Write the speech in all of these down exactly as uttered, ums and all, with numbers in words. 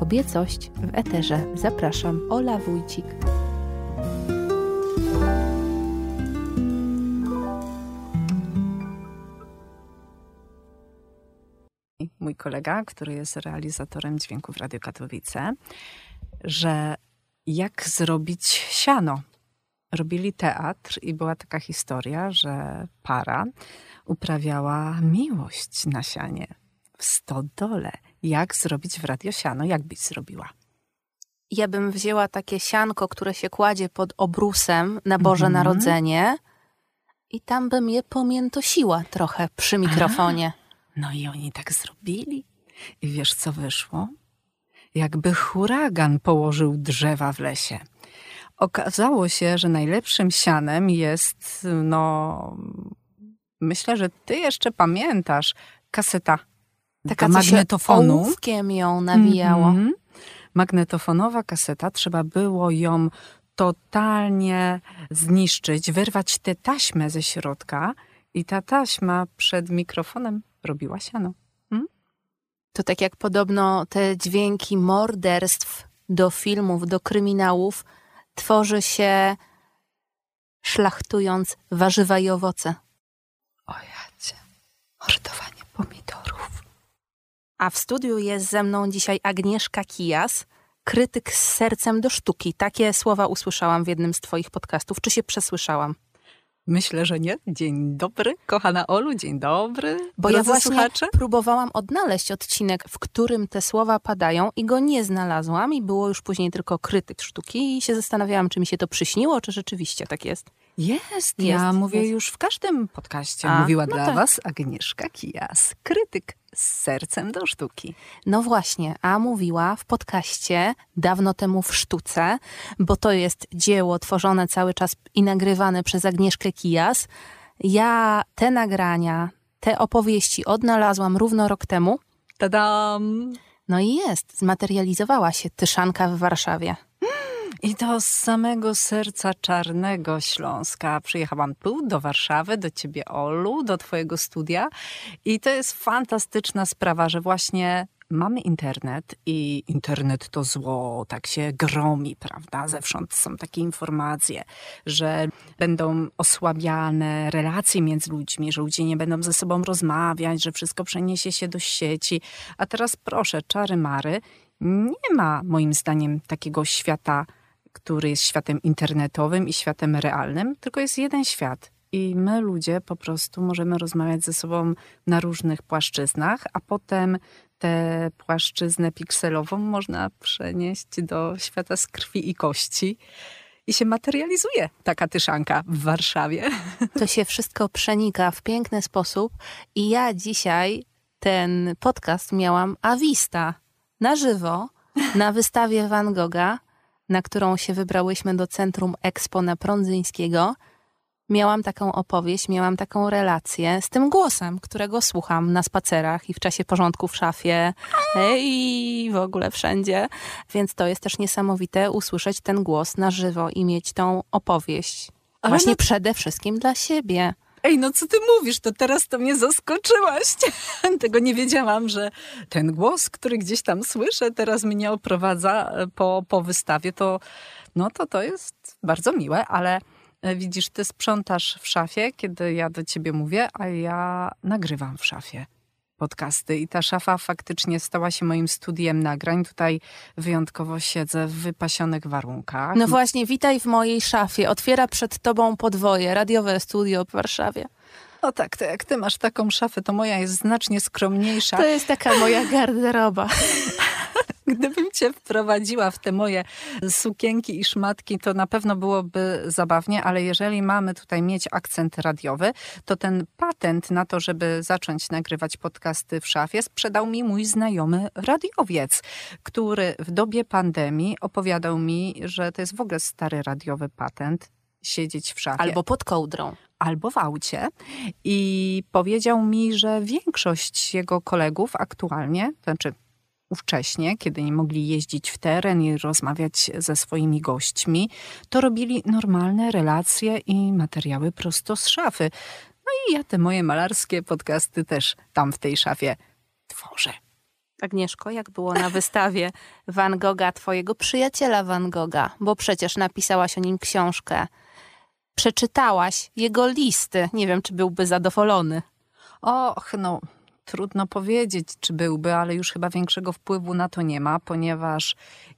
Kobiecość w eterze. Zapraszam, Ola Wójcik. Mój kolega, który jest realizatorem dźwięku w Radiu Katowice, że jak zrobić siano. Robili teatr i była taka historia, że para uprawiała miłość na sianie w stodole. Jak zrobić w radio siano? Jak byś zrobiła? Ja bym wzięła takie sianko, które się kładzie pod obrusem na Boże Mhm. Narodzenie i tam bym je pomiętosiła trochę przy mikrofonie. A, no i oni tak zrobili. I wiesz, co wyszło? Jakby huragan położył drzewa w lesie. Okazało się, że najlepszym sianem jest, no, myślę, że ty jeszcze pamiętasz, kaseta Taka do magnetofonu. Się ołówkiem ją nawijało. Mm-hmm. Magnetofonowa kaseta, trzeba było ją totalnie zniszczyć, wyrwać tę taśmę ze środka i ta taśma przed mikrofonem robiła siano. Hmm? To tak jak podobno te dźwięki morderstw do filmów, do kryminałów tworzy się szlachtując warzywa i owoce. O jacie, mordowanie pomidorów. A w studiu jest ze mną dzisiaj Agnieszka Kijas, krytyk z sercem do sztuki. Takie słowa usłyszałam w jednym z twoich podcastów. Czy się przesłyszałam? Myślę, że nie. Dzień dobry, kochana Olu, dzień dobry. Bo ja właśnie słuchacze. próbowałam odnaleźć odcinek, w którym te słowa padają i go nie znalazłam i było już później tylko krytyk sztuki i się zastanawiałam, czy mi się to przyśniło, czy rzeczywiście tak jest. Jest, ja jest, mówię jest. już w każdym podcaście. A, Mówiła no dla tak. was Agnieszka Kijas, krytyk z sercem do sztuki. No właśnie, a mówiła w podcaście dawno temu w sztuce, bo to jest dzieło tworzone cały czas i nagrywane przez Agnieszkę Kijas. Ja te nagrania, te opowieści odnalazłam równo rok temu. Tadam! No i jest, zmaterializowała się Tyszanka w Warszawie. I to z samego serca czarnego Śląska. Przyjechałam tu, do Warszawy, do ciebie, Olu, do twojego studia. I to jest fantastyczna sprawa, że właśnie mamy internet i internet to zło, tak się gromi, prawda? Zewsząd są takie informacje, że będą osłabiane relacje między ludźmi, że ludzie nie będą ze sobą rozmawiać, że wszystko przeniesie się do sieci. A teraz proszę, czary mary, nie ma moim zdaniem takiego świata, który jest światem internetowym i światem realnym, tylko jest jeden świat. I my ludzie po prostu możemy rozmawiać ze sobą na różnych płaszczyznach, a potem tę płaszczyznę pikselową można przenieść do świata z krwi i kości. I się materializuje taka Tyszanka w Warszawie. To się wszystko przenika w piękny sposób i ja dzisiaj ten podcast miałam a vista, na żywo, na wystawie Van Gogha, na którą się wybrałyśmy do Centrum Expo na Prądzyńskiego. Miałam taką opowieść, miałam taką relację z tym głosem, którego słucham na spacerach i w czasie porządku w szafie i w ogóle wszędzie. Więc to jest też niesamowite usłyszeć ten głos na żywo i mieć tą opowieść. Ale Właśnie no... przede wszystkim dla siebie. Ej, no co ty mówisz? To teraz to mnie zaskoczyłaś. Tego nie wiedziałam, że ten głos, który gdzieś tam słyszę, teraz mnie oprowadza po, po wystawie. To, no to to jest bardzo miłe, ale widzisz, ty sprzątasz w szafie, kiedy ja do ciebie mówię, a ja nagrywam w szafie podcasty. I ta szafa faktycznie stała się moim studiem nagrań. Tutaj wyjątkowo siedzę w wypasionych warunkach. No właśnie, witaj w mojej szafie. Otwiera przed tobą podwoje, radiowe studio w Warszawie. No tak, to jak ty masz taką szafę, to moja jest znacznie skromniejsza. To jest taka moja garderoba. Gdybym cię wprowadziła w te moje sukienki i szmatki, to na pewno byłoby zabawnie, ale jeżeli mamy tutaj mieć akcent radiowy, to ten patent na to, żeby zacząć nagrywać podcasty w szafie, sprzedał mi mój znajomy radiowiec, który w dobie pandemii opowiadał mi, że to jest w ogóle stary radiowy patent, siedzieć w szafie. Albo pod kołdrą. Albo w aucie. I powiedział mi, że większość jego kolegów aktualnie, znaczy ówcześnie, kiedy nie mogli jeździć w teren i rozmawiać ze swoimi gośćmi, to robili normalne relacje i materiały prosto z szafy. No i ja te moje malarskie podcasty też tam w tej szafie tworzę. Agnieszko, jak było na wystawie Van Gogha, twojego przyjaciela Van Gogha? Bo przecież napisałaś o nim książkę. Przeczytałaś jego listy. Nie wiem, czy byłby zadowolony. Och, no trudno powiedzieć, czy byłby, ale już chyba większego wpływu na to nie ma, ponieważ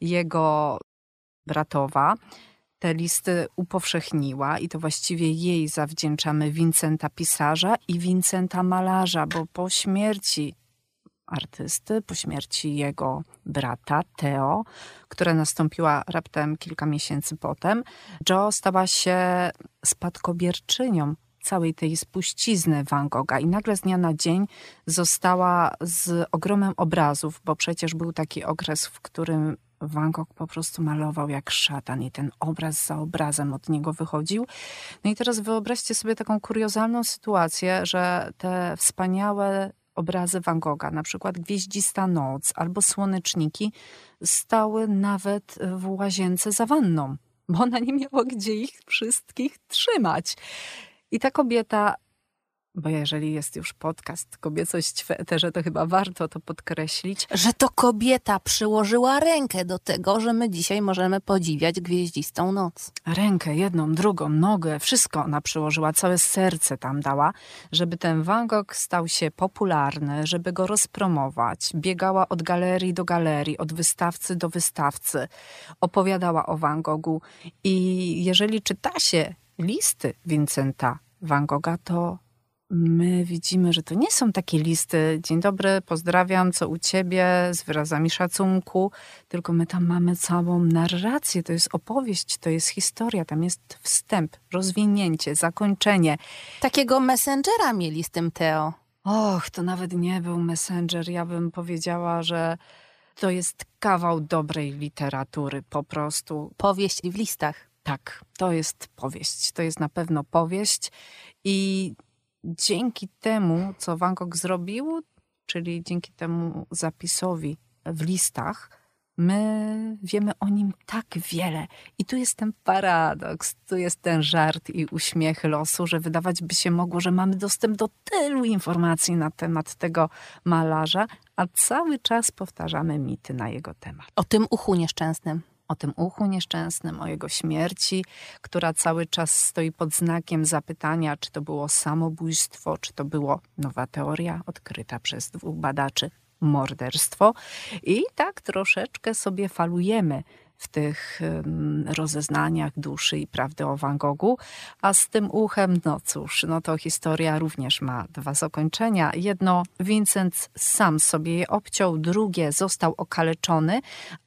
jego bratowa te listy upowszechniła i to właściwie jej zawdzięczamy Vincenta pisarza i Vincenta malarza, bo po śmierci artysty, po śmierci jego brata Theo, która nastąpiła raptem kilka miesięcy potem, Jo stała się spadkobierczynią całej tej spuścizny Van Gogha i nagle z dnia na dzień została z ogromem obrazów, bo przecież był taki okres, w którym Van Gogh po prostu malował jak szatan i ten obraz za obrazem od niego wychodził. No i teraz wyobraźcie sobie taką kuriozalną sytuację, że te wspaniałe obrazy Van Gogha, na przykład Gwieździsta noc albo Słoneczniki, stały nawet w łazience za wanną, bo ona nie miała gdzie ich wszystkich trzymać. I ta kobieta, bo jeżeli jest już podcast Kobiecość w eterze, to chyba warto to podkreślić. Że to kobieta przyłożyła rękę do tego, że my dzisiaj możemy podziwiać Gwieździstą noc. Rękę, jedną, drugą, nogę, wszystko ona przyłożyła, całe serce tam dała, żeby ten Van Gogh stał się popularny, żeby go rozpromować. Biegała od galerii do galerii, od wystawcy do wystawcy. Opowiadała o Van Goghu i jeżeli czyta się listy Vincenta Van Gogha, to my widzimy, że to nie są takie listy dzień dobry, pozdrawiam, co u ciebie, z wyrazami szacunku, tylko my tam mamy całą narrację, to jest opowieść, to jest historia, tam jest wstęp, rozwinięcie, zakończenie. Takiego messengera mieli z tym Theo. Och, to nawet nie był messenger, ja bym powiedziała, że to jest kawał dobrej literatury po prostu. Powieść w listach. Tak, to jest powieść, to jest na pewno powieść i dzięki temu, co Van Gogh zrobił, czyli dzięki temu zapisowi w listach, my wiemy o nim tak wiele. I tu jest ten paradoks, tu jest ten żart i uśmiech losu, że wydawać by się mogło, że mamy dostęp do tylu informacji na temat tego malarza, a cały czas powtarzamy mity na jego temat. O tym uchu nieszczęsnym. O tym uchu nieszczęsnym, o jego śmierci, która cały czas stoi pod znakiem zapytania, czy to było samobójstwo, czy to było nowa teoria odkryta przez dwóch badaczy, morderstwo. I tak troszeczkę sobie falujemy w tych um, rozeznaniach duszy i prawdy o Van Goghu, a z tym uchem, no cóż, no to historia również ma dwa zakończenia. Jedno, Vincent sam sobie je obciął, drugie, został okaleczony,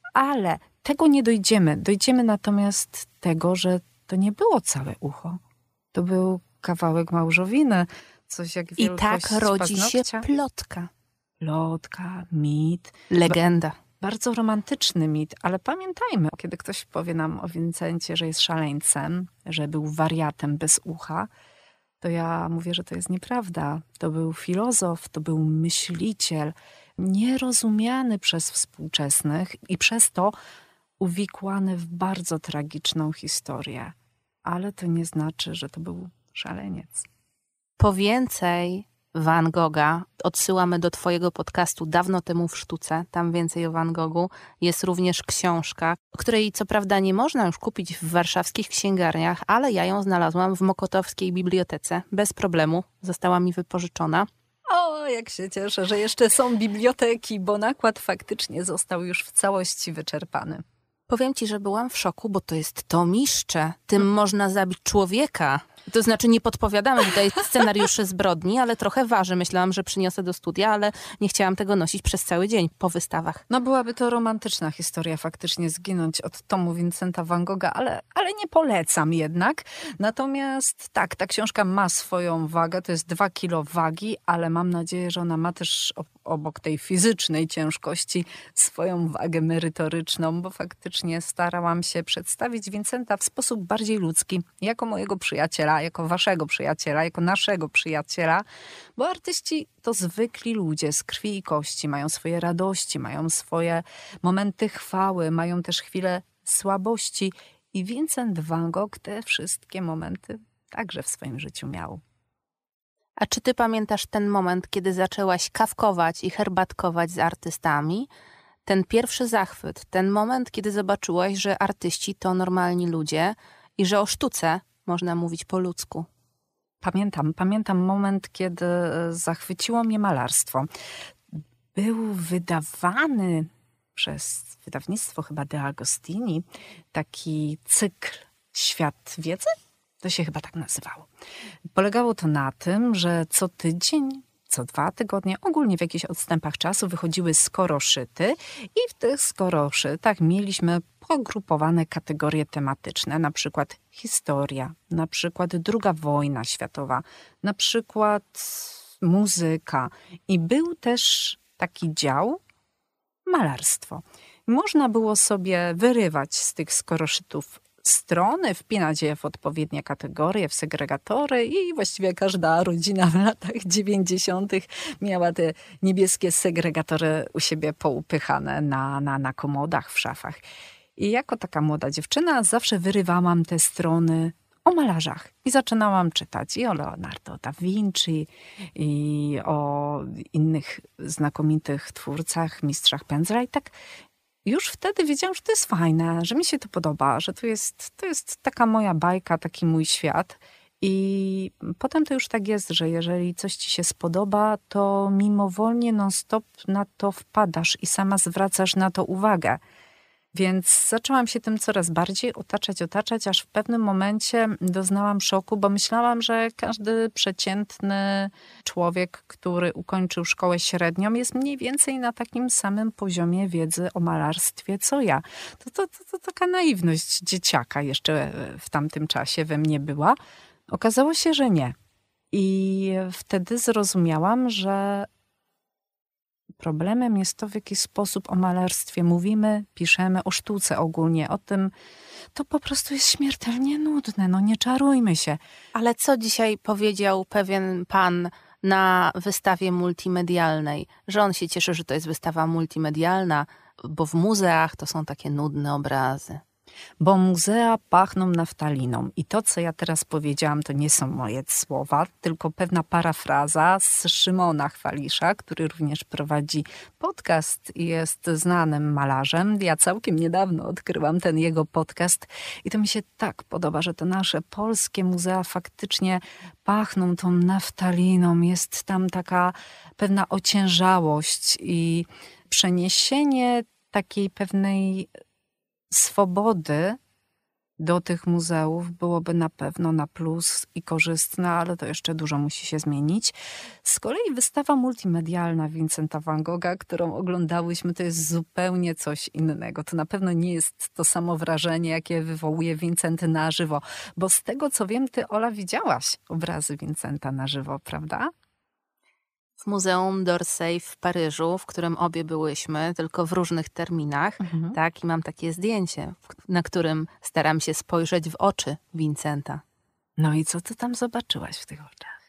ale tego nie dojdziemy. Dojdziemy natomiast tego, że to nie było całe ucho. To był kawałek małżowiny. Coś jak I tak rodzi paznokcia. się plotka. Plotka, mit. Legenda. Ba- bardzo romantyczny mit, ale pamiętajmy, kiedy ktoś powie nam o Vincencie, że jest szaleńcem, że był wariatem bez ucha, to ja mówię, że to jest nieprawda. To był filozof, to był myśliciel, nierozumiany przez współczesnych i przez to uwikłany w bardzo tragiczną historię. Ale to nie znaczy, że to był szaleniec. Po więcej Van Gogha odsyłamy do twojego podcastu Dawno temu w sztuce. Tam więcej o Van Goghu. Jest również książka, której co prawda nie można już kupić w warszawskich księgarniach, ale ja ją znalazłam w Mokotowskiej bibliotece. Bez problemu. Została mi wypożyczona. O, jak się cieszę, że jeszcze są biblioteki, bo nakład faktycznie został już w całości wyczerpany. Powiem ci, że byłam w szoku, bo to jest tomiszcze. Tym można zabić człowieka. To znaczy nie podpowiadamy tutaj scenariuszy zbrodni, ale trochę waży. Myślałam, że przyniosę do studia, ale nie chciałam tego nosić przez cały dzień po wystawach. No byłaby to romantyczna historia faktycznie zginąć od tomu Vincenta Van Gogha, ale, ale nie polecam jednak. Natomiast tak, ta książka ma swoją wagę, to jest dwa kilo wagi, ale mam nadzieję, że ona ma też obok tej fizycznej ciężkości swoją wagę merytoryczną, bo faktycznie starałam się przedstawić Vincenta w sposób bardziej ludzki, jako mojego przyjaciela, jako waszego przyjaciela, jako naszego przyjaciela, bo artyści to zwykli ludzie z krwi i kości, mają swoje radości, mają swoje momenty chwały, mają też chwile słabości i Vincent van Gogh te wszystkie momenty także w swoim życiu miał. A czy ty pamiętasz ten moment, kiedy zaczęłaś kawkować i herbatkować z artystami? Ten pierwszy zachwyt, ten moment, kiedy zobaczyłaś, że artyści to normalni ludzie i że o sztuce można mówić po ludzku. Pamiętam, pamiętam moment, kiedy zachwyciło mnie malarstwo. Był wydawany przez wydawnictwo chyba De Agostini taki cykl Świat Wiedzy? To się chyba tak nazywało. Polegało to na tym, że co tydzień, co dwa tygodnie, ogólnie w jakichś odstępach czasu wychodziły skoroszyty i w tych skoroszytach mieliśmy pogrupowane kategorie tematyczne, na przykład historia, na przykład druga wojna światowa, na przykład muzyka. I był też taki dział malarstwo. Można było sobie wyrywać z tych skoroszytów strony, wpinać je w odpowiednie kategorie, w segregatory i właściwie każda rodzina w latach dziewięćdziesiątych miała te niebieskie segregatory u siebie poupychane na, na, na komodach, w szafach. I jako taka młoda dziewczyna zawsze wyrywałam te strony o malarzach i zaczynałam czytać i o Leonardo da Vinci, i o innych znakomitych twórcach, mistrzach pędzla i tak. Już wtedy wiedziałam, że to jest fajne, że mi się to podoba, że to jest, to jest taka moja bajka, taki mój świat. I potem to już tak jest, że jeżeli coś ci się spodoba, to mimowolnie non-stop na to wpadasz i sama zwracasz na to uwagę. Więc zaczęłam się tym coraz bardziej otaczać, otaczać, aż w pewnym momencie doznałam szoku, bo myślałam, że każdy przeciętny człowiek, który ukończył szkołę średnią, jest mniej więcej na takim samym poziomie wiedzy o malarstwie, co ja. To, to, to, to taka naiwność dzieciaka jeszcze w tamtym czasie we mnie była. Okazało się, że nie. I wtedy zrozumiałam, że problemem jest to, w jaki sposób o malarstwie mówimy, piszemy, o sztuce ogólnie, o tym. To po prostu jest śmiertelnie nudne, no nie czarujmy się. Ale co dzisiaj powiedział pewien pan na wystawie multimedialnej? Że on się cieszy, że to jest wystawa multimedialna, bo w muzeach to są takie nudne obrazy. Bo muzea pachną naftaliną. I to, co ja teraz powiedziałam, to nie są moje słowa, tylko pewna parafraza z Szymona Chwalisza, który również prowadzi podcast i jest znanym malarzem. Ja całkiem niedawno odkryłam ten jego podcast i to mi się tak podoba, że te nasze polskie muzea faktycznie pachną tą naftaliną. Jest tam taka pewna ociężałość i przeniesienie takiej pewnej swobody do tych muzeów byłoby na pewno na plus i korzystne, ale to jeszcze dużo musi się zmienić. Z kolei wystawa multimedialna Vincenta van Gogha, którą oglądałyśmy, to jest zupełnie coś innego. To na pewno nie jest to samo wrażenie, jakie wywołuje Vincent na żywo. Bo z tego, co wiem, ty, Ola, widziałaś obrazy Vincenta na żywo, prawda? W Muzeum d'Orsay w Paryżu, w którym obie byłyśmy, tylko w różnych terminach. Mhm. Tak, i mam takie zdjęcie, na którym staram się spojrzeć w oczy Vincenta. No i co ty tam zobaczyłaś w tych oczach?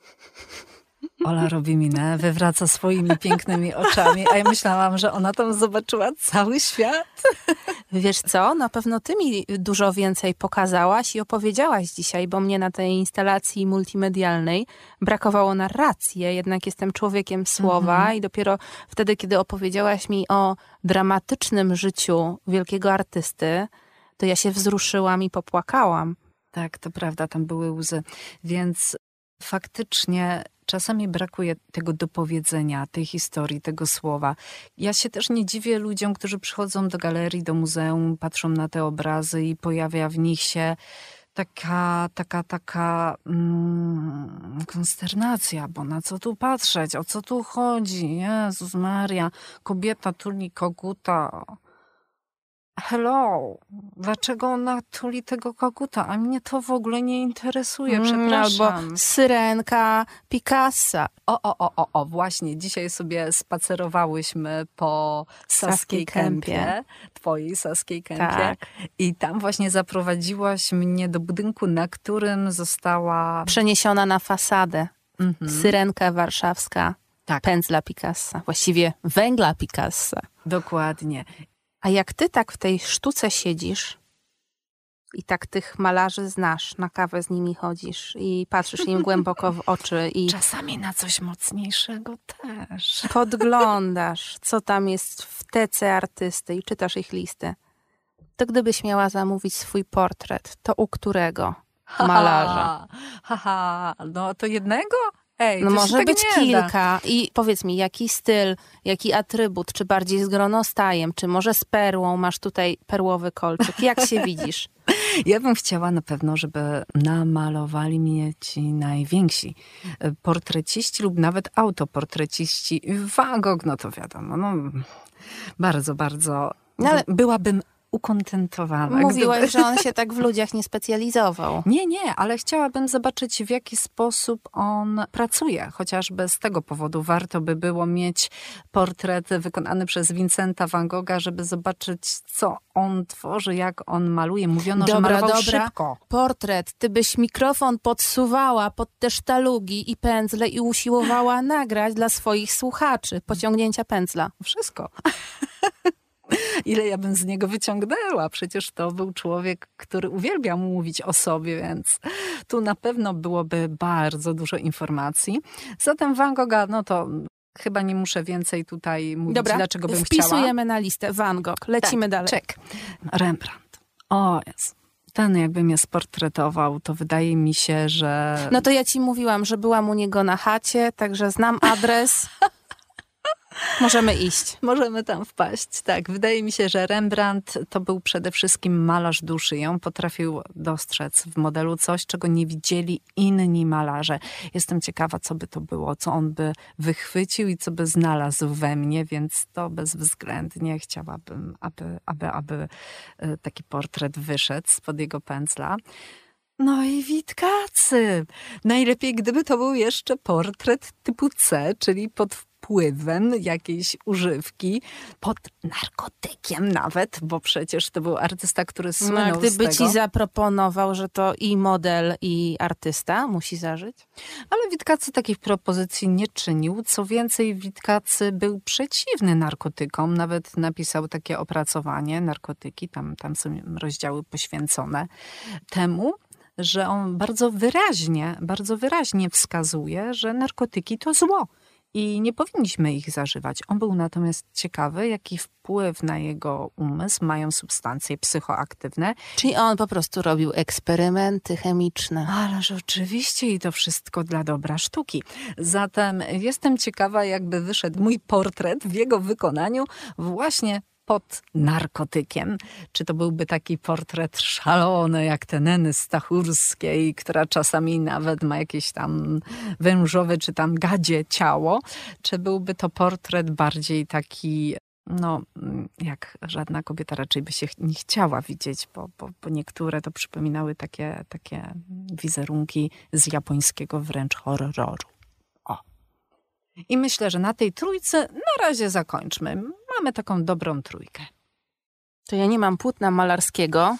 Ola robi minę, wywraca swoimi pięknymi oczami, a ja myślałam, że ona tam zobaczyła cały świat. Wiesz co, na pewno ty mi dużo więcej pokazałaś i opowiedziałaś dzisiaj, bo mnie na tej instalacji multimedialnej brakowało narracji. Ja jednak jestem człowiekiem słowa mhm. i dopiero wtedy, kiedy opowiedziałaś mi o dramatycznym życiu wielkiego artysty, to ja się wzruszyłam i popłakałam. Tak, to prawda, tam były łzy. Więc faktycznie czasami brakuje tego dopowiedzenia, tej historii, tego słowa. Ja się też nie dziwię ludziom, którzy przychodzą do galerii, do muzeum, patrzą na te obrazy i pojawia w nich się taka, taka, taka mm, konsternacja, bo na co tu patrzeć, o co tu chodzi? Jezus Maria, kobieta tuli koguta. Hello, dlaczego ona tuli tego koguta? A mnie to w ogóle nie interesuje, przepraszam. Albo syrenka Picassa. O, o, o, o, o, właśnie. Dzisiaj sobie spacerowałyśmy po Saskiej Kępie, twojej Saskiej Kępie. Tak. I tam właśnie zaprowadziłaś mnie do budynku, na którym została przeniesiona na fasadę. Mhm. Syrenka warszawska, tak. Pędzla Picassa. Właściwie węgla Picassa. Dokładnie. A jak ty tak w tej sztuce siedzisz, I tak tych malarzy znasz, na kawę z nimi chodzisz i patrzysz im głęboko w oczy i czasami na coś mocniejszego też. Podglądasz, co tam jest w tece artysty i czytasz ich listę. To gdybyś miała zamówić swój portret, to u którego malarza? Haha, ha, no to jednego? Ej, no to może tak być kilka. Da. I powiedz mi, jaki styl, jaki atrybut, czy bardziej z gronostajem, czy może z perłą, masz tutaj perłowy kolczyk. Jak się widzisz? Ja bym chciała na pewno, żeby namalowali mnie ci najwięksi portreciści lub nawet autoportreciści. Van Gogh, no to wiadomo, no bardzo, bardzo no ale... byłabym ukontentowana. Mówiłaś, gdyby... że on się tak w ludziach nie specjalizował. Nie, nie, ale chciałabym zobaczyć, w jaki sposób on pracuje. Chociażby z tego powodu warto by było mieć portret wykonany przez Vincenta van Gogha, żeby zobaczyć, co on tworzy, jak on maluje. Mówiono, dobra, że malował dobra. szybko. Portret. Ty byś mikrofon podsuwała pod te sztalugi i pędzle i usiłowała nagrać dla swoich słuchaczy pociągnięcia pędzla. Wszystko. Ile ja bym z niego wyciągnęła. Przecież to był człowiek, który uwielbiał mówić o sobie, więc tu na pewno byłoby bardzo dużo informacji. Zatem Van Gogha, no to chyba nie muszę więcej tutaj mówić, dobra, dlaczego bym wpisujemy chciała. Wpisujemy na listę Van Gogh. Lecimy tak, dalej. Czek. Rembrandt. O jest. Ten jakby mnie sportretował, to wydaje mi się, że... No to ja ci mówiłam, że byłam u niego na chacie, także znam adres. Możemy iść. Możemy tam wpaść, tak. Wydaje mi się, że Rembrandt to był przede wszystkim malarz duszy. I on potrafił dostrzec w modelu coś, czego nie widzieli inni malarze. Jestem ciekawa, co by to było, co on by wychwycił i co by znalazł we mnie, więc to bezwzględnie chciałabym, aby, aby, aby taki portret wyszedł spod jego pędzla. No i Witkacy. Najlepiej, gdyby to był jeszcze portret typu C, czyli pod wpływem jakiejś używki, pod narkotykiem nawet, bo przecież to był artysta, który słynął no, gdyby z tego. ci zaproponował, że to i model, i artysta musi zażyć? Ale Witkacy takich propozycji nie czynił. Co więcej, Witkacy był przeciwny narkotykom. Nawet napisał takie opracowanie, narkotyki, tam, tam są rozdziały poświęcone temu, że on bardzo wyraźnie, bardzo wyraźnie wskazuje, że narkotyki to zło i nie powinniśmy ich zażywać. On był natomiast ciekawy, jaki wpływ na jego umysł mają substancje psychoaktywne. Czyli on po prostu robił eksperymenty chemiczne. Ależ oczywiście i to wszystko dla dobra sztuki. Zatem jestem ciekawa, jakby wyszedł mój portret w jego wykonaniu właśnie pod narkotykiem. Czy to byłby taki portret szalony, jak te Neny Stachurskiej, która czasami nawet ma jakieś tam wężowe, czy tam gadzie ciało? Czy byłby to portret bardziej taki, no, jak żadna kobieta raczej by się nie chciała widzieć, bo, bo, bo niektóre to przypominały takie, takie wizerunki z japońskiego wręcz horroru. O. I myślę, że na tej trójce na razie zakończmy. Mamy taką dobrą trójkę. To ja nie mam płótna malarskiego.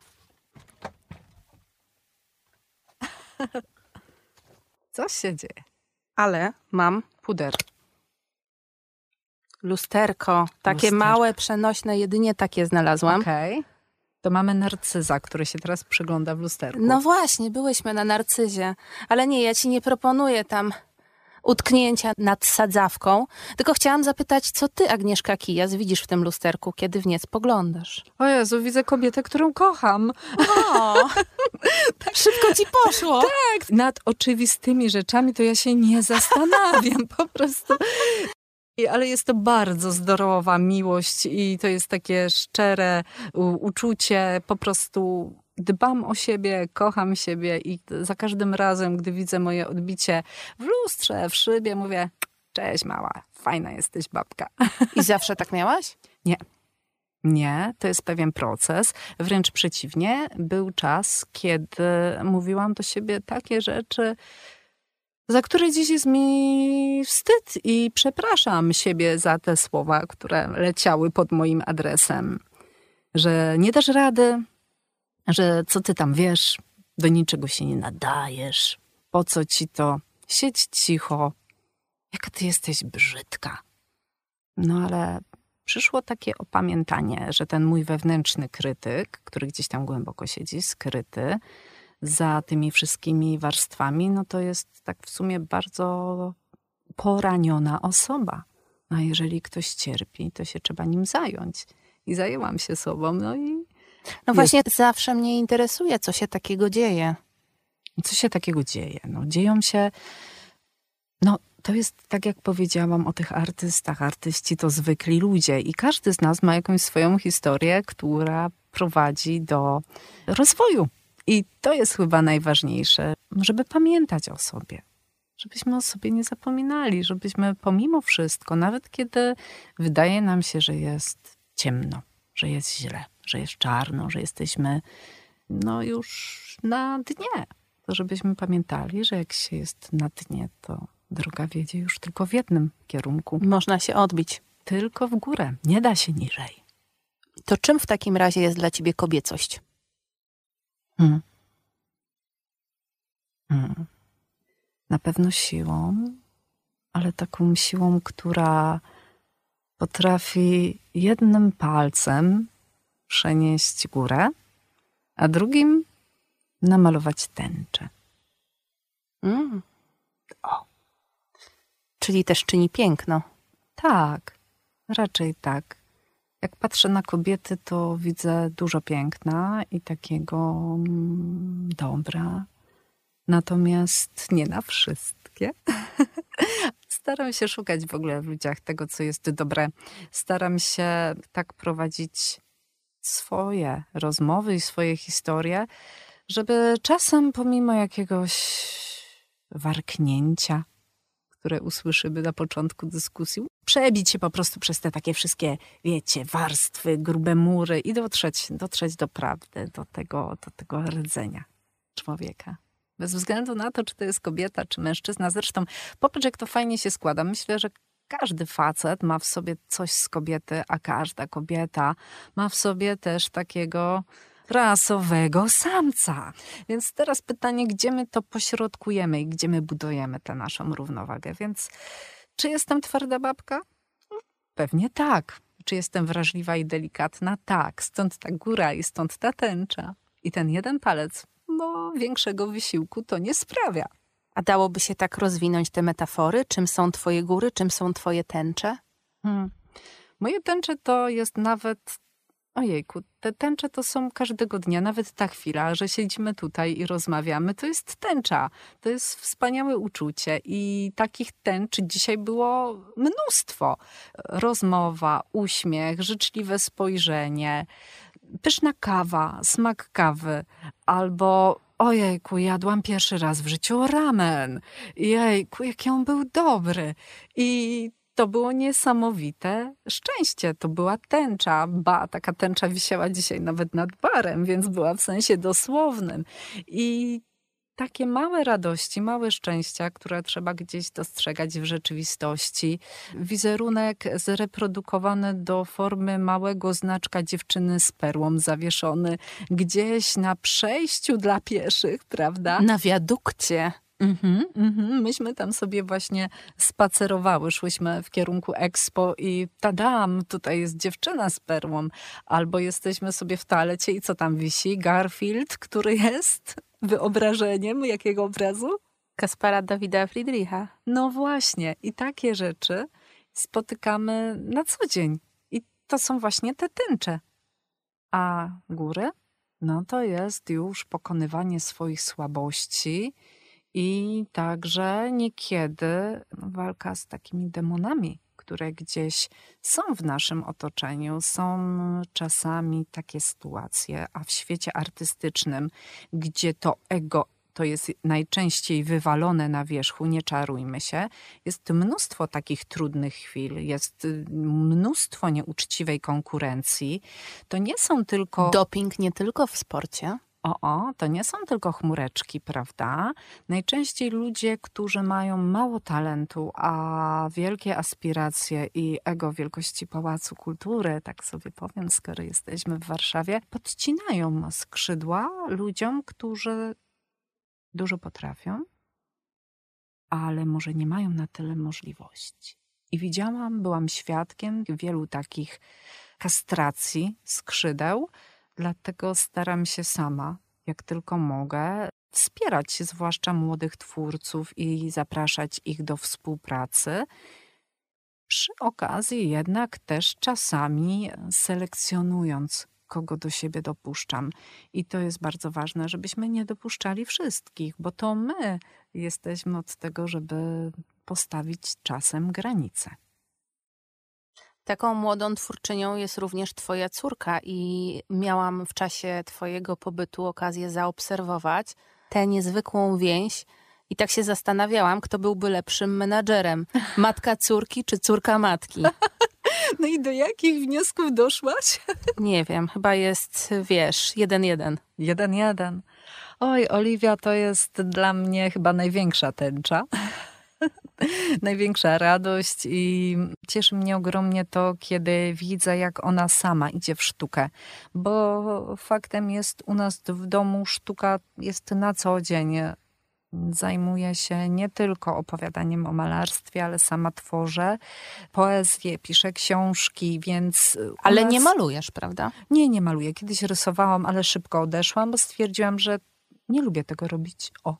Co się dzieje? Ale mam puder. Lusterko. Takie Lusterko. małe, przenośne, jedynie takie znalazłam. Okej. Okay. To mamy narcyza, który się teraz przygląda w lusterku. No właśnie, byłyśmy na narcyzie. Ale nie, ja ci nie proponuję tam utknięcia nad sadzawką, tylko chciałam zapytać, co ty, Agnieszka Kijas, widzisz w tym lusterku, kiedy w nie spoglądasz? O Jezu, widzę kobietę, którą kocham. O, tak szybko ci poszło. Tak, nad oczywistymi rzeczami to ja się nie zastanawiam, po prostu. Ale jest to bardzo zdrowa miłość i to jest takie szczere uczucie, po prostu dbam o siebie, kocham siebie i za każdym razem, gdy widzę moje odbicie w lustrze, w szybie, mówię: cześć mała, fajna jesteś babka. I zawsze tak miałaś? Nie. Nie, to jest pewien proces. Wręcz przeciwnie, był czas, kiedy mówiłam do siebie takie rzeczy, za które dziś jest mi wstyd i przepraszam siebie za te słowa, które leciały pod moim adresem. Że nie dasz rady, że co ty tam wiesz, do niczego się nie nadajesz, po co ci to, siedź cicho, jaka ty jesteś brzydka. No ale przyszło takie opamiętanie, że ten mój wewnętrzny krytyk, który gdzieś tam głęboko siedzi, skryty za tymi wszystkimi warstwami, no to jest tak w sumie bardzo poraniona osoba. A jeżeli ktoś cierpi, to się trzeba nim zająć. I zajęłam się sobą, no i... No jest... właśnie zawsze mnie interesuje, co się takiego dzieje. Co się takiego dzieje? No dzieją się... No to jest tak, jak powiedziałam o tych artystach. Artyści to zwykli ludzie i każdy z nas ma jakąś swoją historię, która prowadzi do rozwoju. I to jest chyba najważniejsze, żeby pamiętać o sobie. Żebyśmy o sobie nie zapominali, żebyśmy pomimo wszystko, nawet kiedy wydaje nam się, że jest ciemno, że jest źle, że jest czarno, że jesteśmy no już na dnie, to żebyśmy pamiętali, że jak się jest na dnie, to droga wiedzie już tylko w jednym kierunku. Można się odbić. Tylko w górę, nie da się niżej. To czym w takim razie jest dla ciebie kobiecość? Hmm. Hmm. Na pewno siłą, ale taką siłą, która potrafi jednym palcem przenieść górę, a drugim namalować tęczę. Mm. O. Czyli też czyni piękno. Tak, raczej tak. Jak patrzę na kobiety, to widzę dużo piękna i takiego mm, dobra. Natomiast nie na wszystkie. Staram się szukać w ogóle w ludziach tego, co jest dobre. Staram się tak prowadzić swoje rozmowy i swoje historie, żeby czasem pomimo jakiegoś warknięcia, które usłyszymy na początku dyskusji, przebić się po prostu przez te takie wszystkie, wiecie, warstwy, grube mury i dotrzeć, dotrzeć do prawdy, do tego, do tego rdzenia człowieka. Bez względu na to, czy to jest kobieta, czy mężczyzna. Zresztą popatrz, jak to fajnie się składa. Myślę, że każdy facet ma w sobie coś z kobiety, a każda kobieta ma w sobie też takiego rasowego samca. Więc teraz pytanie, gdzie my to pośrodkujemy i gdzie my budujemy tę naszą równowagę. Więc czy jestem twarda babka? Pewnie tak. Czy jestem wrażliwa i delikatna? Tak. Stąd ta góra i stąd ta tęcza. I ten jeden palec, bo większego wysiłku to nie sprawia. A dałoby się tak rozwinąć te metafory? Czym są twoje góry, czym są twoje tęcze? Hmm. Moje tęcze to jest nawet... Ojejku, te tęcze to są każdego dnia, nawet ta chwila, że siedzimy tutaj i rozmawiamy, to jest tęcza. To jest wspaniałe uczucie i takich tęcz dzisiaj było mnóstwo. Rozmowa, uśmiech, życzliwe spojrzenie, pyszna kawa, smak kawy, albo ojejku, jadłam pierwszy raz w życiu ramen. Jejku, jaki on był dobry. I to było niesamowite szczęście. To była tęcza. Ba, taka tęcza wisiała dzisiaj nawet nad barem, więc była w sensie dosłownym. I takie małe radości, małe szczęścia, które trzeba gdzieś dostrzegać w rzeczywistości. Wizerunek zreprodukowany do formy małego znaczka dziewczyny z perłą zawieszony gdzieś na przejściu dla pieszych, prawda? Na wiadukcie. Mhm, mhm. Myśmy tam sobie właśnie spacerowały, szłyśmy w kierunku Expo i tadam, tutaj jest dziewczyna z perłą. Albo jesteśmy sobie w toalecie i co tam wisi? Garfield, który jest wyobrażeniem jakiego obrazu? Kaspara Dawida Friedricha. No właśnie. I takie rzeczy spotykamy na co dzień. I to są właśnie te tęcze. A góry? No to jest już pokonywanie swoich słabości i także niekiedy walka z takimi demonami, które gdzieś są w naszym otoczeniu. Są czasami takie sytuacje, a w świecie artystycznym, gdzie to ego to jest najczęściej wywalone na wierzchu, nie czarujmy się, jest mnóstwo takich trudnych chwil, jest mnóstwo nieuczciwej konkurencji. To nie są tylko... Doping nie tylko w sporcie. O, o, to nie są tylko chmureczki, prawda? Najczęściej ludzie, którzy mają mało talentu, a wielkie aspiracje i ego wielkości Pałacu Kultury, tak sobie powiem, skoro jesteśmy w Warszawie, podcinają skrzydła ludziom, którzy dużo potrafią, ale może nie mają na tyle możliwości. I widziałam, byłam świadkiem wielu takich kastracji skrzydeł, dlatego staram się sama, jak tylko mogę, wspierać zwłaszcza młodych twórców i zapraszać ich do współpracy. Przy okazji jednak też czasami selekcjonując, kogo do siebie dopuszczam. I to jest bardzo ważne, żebyśmy nie dopuszczali wszystkich, bo to my jesteśmy od tego, żeby postawić czasem granice. Taką młodą twórczynią jest również twoja córka i miałam w czasie twojego pobytu okazję zaobserwować tę niezwykłą więź i tak się zastanawiałam, kto byłby lepszym menadżerem. Matka córki czy córka matki? No i do jakich wniosków doszłaś? Nie wiem, chyba jest, wiesz, jeden jeden. Jeden jeden. Oj, Oliwia to jest dla mnie chyba największa tęcza. Największa radość i cieszy mnie ogromnie to, kiedy widzę, jak ona sama idzie w sztukę. Bo faktem jest, u nas w domu sztuka jest na co dzień. Zajmuję się nie tylko opowiadaniem o malarstwie, ale sama tworzę poezję, piszę książki, więc... Ale nas... nie malujesz, prawda? Nie, nie maluję. Kiedyś rysowałam, ale szybko odeszłam, bo stwierdziłam, że nie lubię tego robić. O.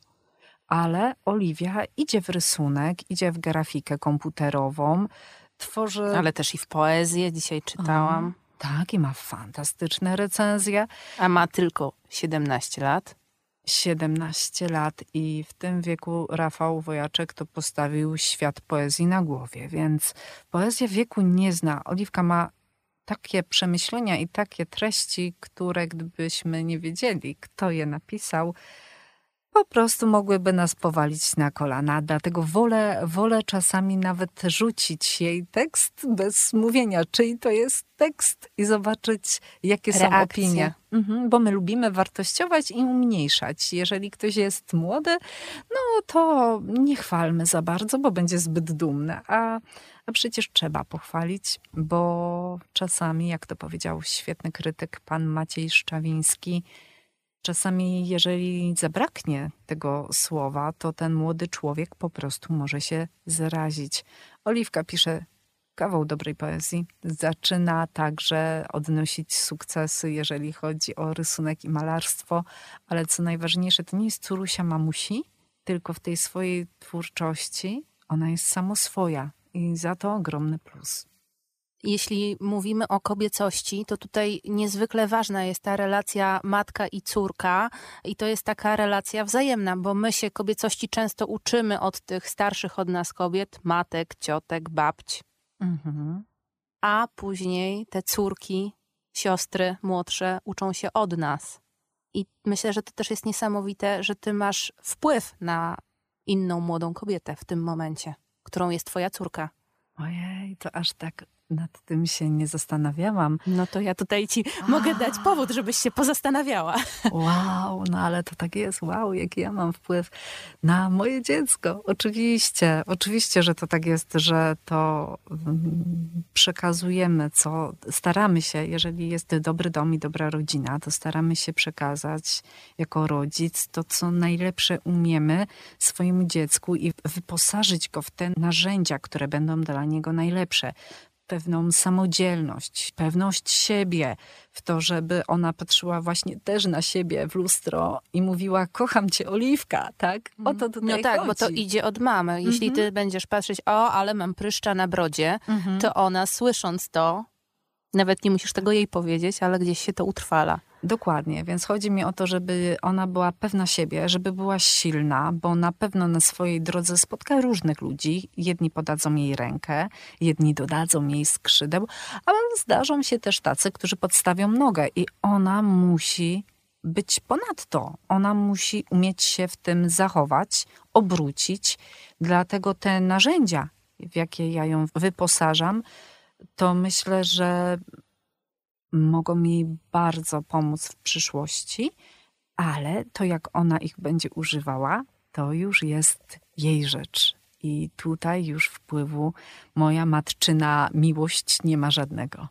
Ale Oliwia idzie w rysunek, idzie w grafikę komputerową, tworzy... Ale też i w poezję dzisiaj czytałam. O, tak, i ma fantastyczne recenzje. A ma tylko siedemnaście lat. siedemnaście lat i w tym wieku Rafał Wojaczek to postawił świat poezji na głowie, więc poezja wieku nie zna. Oliwka ma takie przemyślenia i takie treści, które gdybyśmy nie wiedzieli, kto je napisał, po prostu mogłyby nas powalić na kolana. Dlatego wolę, wolę czasami nawet rzucić jej tekst bez mówienia, czyj to jest tekst i zobaczyć, jakie są Reakcje. opinie. Mhm, bo my lubimy wartościować i umniejszać. Jeżeli ktoś jest młody, no to nie chwalmy za bardzo, bo będzie zbyt dumny. A, a przecież trzeba pochwalić, bo czasami, jak to powiedział świetny krytyk pan Maciej Szczawiński, czasami, jeżeli zabraknie tego słowa, to ten młody człowiek po prostu może się zrazić. Oliwka pisze kawał dobrej poezji. Zaczyna także odnosić sukcesy, jeżeli chodzi o rysunek i malarstwo, ale co najważniejsze, to nie jest córusia mamusi, tylko w tej swojej twórczości ona jest samoswoja i za to ogromny plus. Jeśli mówimy o kobiecości, to tutaj niezwykle ważna jest ta relacja matka i córka i to jest taka relacja wzajemna, bo my się kobiecości często uczymy od tych starszych od nas kobiet, matek, ciotek, babć, Mhm. a później te córki, siostry młodsze uczą się od nas. I myślę, że to też jest niesamowite, że ty masz wpływ na inną młodą kobietę w tym momencie, którą jest twoja córka. Ojej, to aż tak nad tym się nie zastanawiałam. No to ja tutaj ci mogę dać powód, żebyś się pozastanawiała. Wow, no ale to tak jest. Wow, jaki ja mam wpływ na moje dziecko. Oczywiście, oczywiście, że to tak jest, że to mm, przekazujemy, co staramy się, jeżeli jest dobry dom i dobra rodzina, to staramy się przekazać jako rodzic to, co najlepsze umiemy swojemu dziecku i wyposażyć go w te narzędzia, które będą dla niego najlepsze. Pewną samodzielność, pewność siebie, w to, żeby ona patrzyła właśnie też na siebie w lustro i mówiła, kocham cię, Oliwka, tak? O to tutaj No tak, chodzi. bo to idzie od mamy. Jeśli ty będziesz patrzeć, o, ale mam pryszcza na brodzie, Mhm. to ona słysząc to, nawet nie musisz tego jej powiedzieć, ale gdzieś się to utrwala. Dokładnie, więc chodzi mi o to, żeby ona była pewna siebie, żeby była silna, bo na pewno na swojej drodze spotka różnych ludzi. Jedni podadzą jej rękę, jedni dodadzą jej skrzydeł, ale zdarzą się też tacy, którzy podstawią nogę i ona musi być ponad to. Ona musi umieć się w tym zachować, obrócić. Dlatego te narzędzia, w jakie ja ją wyposażam, to myślę, że mogą jej bardzo pomóc w przyszłości, ale to jak ona ich będzie używała, to już jest jej rzecz. I tutaj już wpływu moja matczyna miłość nie ma żadnego.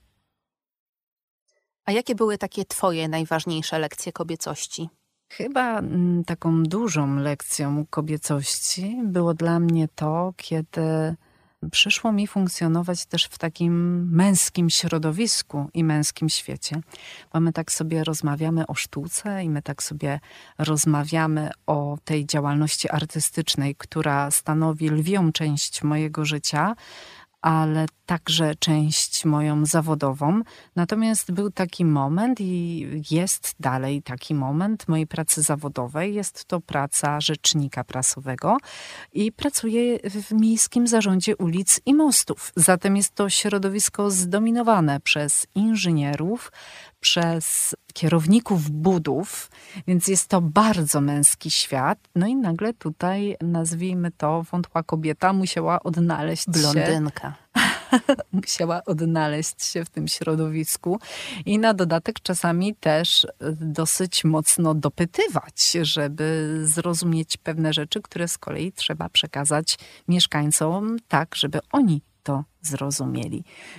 A jakie były takie twoje najważniejsze lekcje kobiecości? Chyba mm, taką dużą lekcją kobiecości było dla mnie to, kiedy przyszło mi funkcjonować też w takim męskim środowisku i męskim świecie. Bo my tak sobie rozmawiamy o sztuce i my tak sobie rozmawiamy o tej działalności artystycznej, która stanowi lwią część mojego życia, ale także część moją zawodową. Natomiast był taki moment i jest dalej taki moment mojej pracy zawodowej. Jest to praca rzecznika prasowego i pracuję w Miejskim Zarządzie Ulic i Mostów. Zatem jest to środowisko zdominowane przez inżynierów, przez kierowników budów, więc jest to bardzo męski świat. No i nagle tutaj, nazwijmy to, wątła kobieta musiała odnaleźć Blondynka. się... musiała odnaleźć się w tym środowisku i na dodatek czasami też dosyć mocno dopytywać, żeby zrozumieć pewne rzeczy, które z kolei trzeba przekazać mieszkańcom tak, żeby oni to zrozumieli.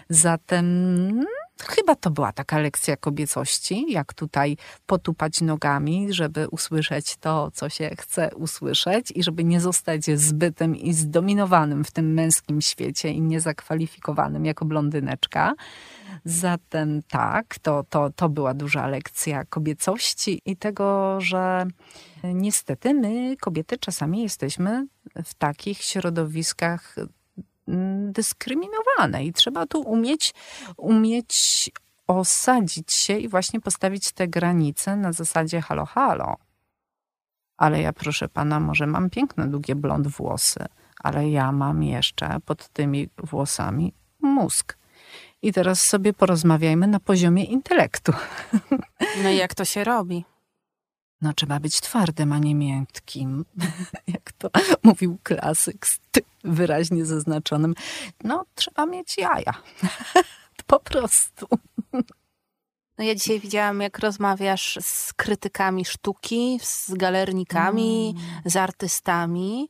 Zatem chyba to była taka lekcja kobiecości, jak tutaj potupać nogami, żeby usłyszeć to, co się chce usłyszeć i żeby nie zostać zbytem i zdominowanym w tym męskim świecie i niezakwalifikowanym jako blondyneczka. Zatem tak, to, to, to była duża lekcja kobiecości i tego, że niestety my, kobiety, czasami jesteśmy w takich środowiskach dyskryminowane i trzeba tu umieć, umieć osadzić się i właśnie postawić te granice na zasadzie halo, halo. Ale ja, proszę pana, może mam piękne, długie blond włosy, ale ja mam jeszcze pod tymi włosami mózg. I teraz sobie porozmawiajmy na poziomie intelektu. No i jak to się robi? No trzeba być twardym, a nie miękkim. Jak to mówił klasyk z ty wyraźnie zaznaczonym. No trzeba mieć jaja. Po prostu. No ja dzisiaj widziałam, jak rozmawiasz z krytykami sztuki, z galernikami, mm. z artystami.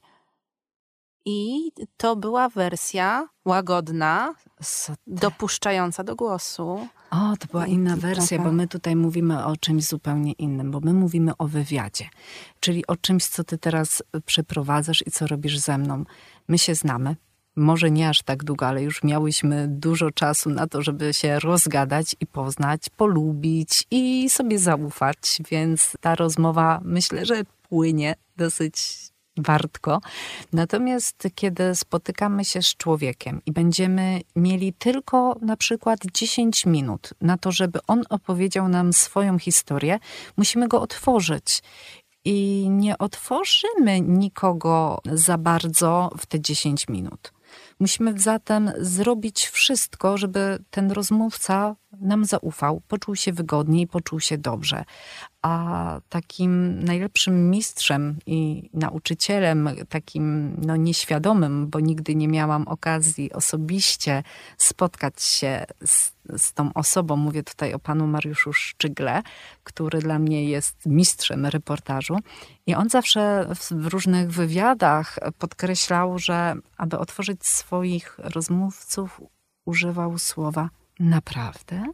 I to była wersja łagodna, dopuszczająca do głosu. O, to była inna wersja, bo my tutaj mówimy o czymś zupełnie innym, bo my mówimy o wywiadzie, czyli o czymś, co ty teraz przeprowadzasz i co robisz ze mną. My się znamy, może nie aż tak długo, ale już miałyśmy dużo czasu na to, żeby się rozgadać i poznać, polubić i sobie zaufać, więc ta rozmowa, myślę, że płynie dosyć wartko. Natomiast kiedy spotykamy się z człowiekiem i będziemy mieli tylko na przykład dziesięć minut na to, żeby on opowiedział nam swoją historię, musimy go otworzyć. I nie otworzymy nikogo za bardzo w te dziesięć minut. Musimy zatem zrobić wszystko, żeby ten rozmówca nam zaufał, poczuł się wygodniej, poczuł się dobrze. A takim najlepszym mistrzem i nauczycielem, takim no nieświadomym, bo nigdy nie miałam okazji osobiście spotkać się z, z tą osobą, mówię tutaj o panu Mariuszu Szczygle, który dla mnie jest mistrzem reportażu. I on zawsze w różnych wywiadach podkreślał, że aby otworzyć swoich rozmówców, używał słowa naprawdę.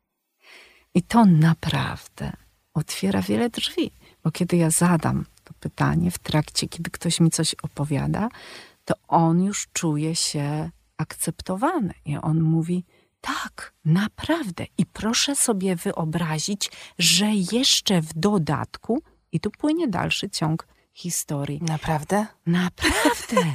I to naprawdę otwiera wiele drzwi, bo kiedy ja zadam to pytanie w trakcie, kiedy ktoś mi coś opowiada, to on już czuje się akceptowany i on mówi tak, naprawdę. I proszę sobie wyobrazić, że jeszcze w dodatku, i tu płynie dalszy ciąg historii. Naprawdę? Naprawdę.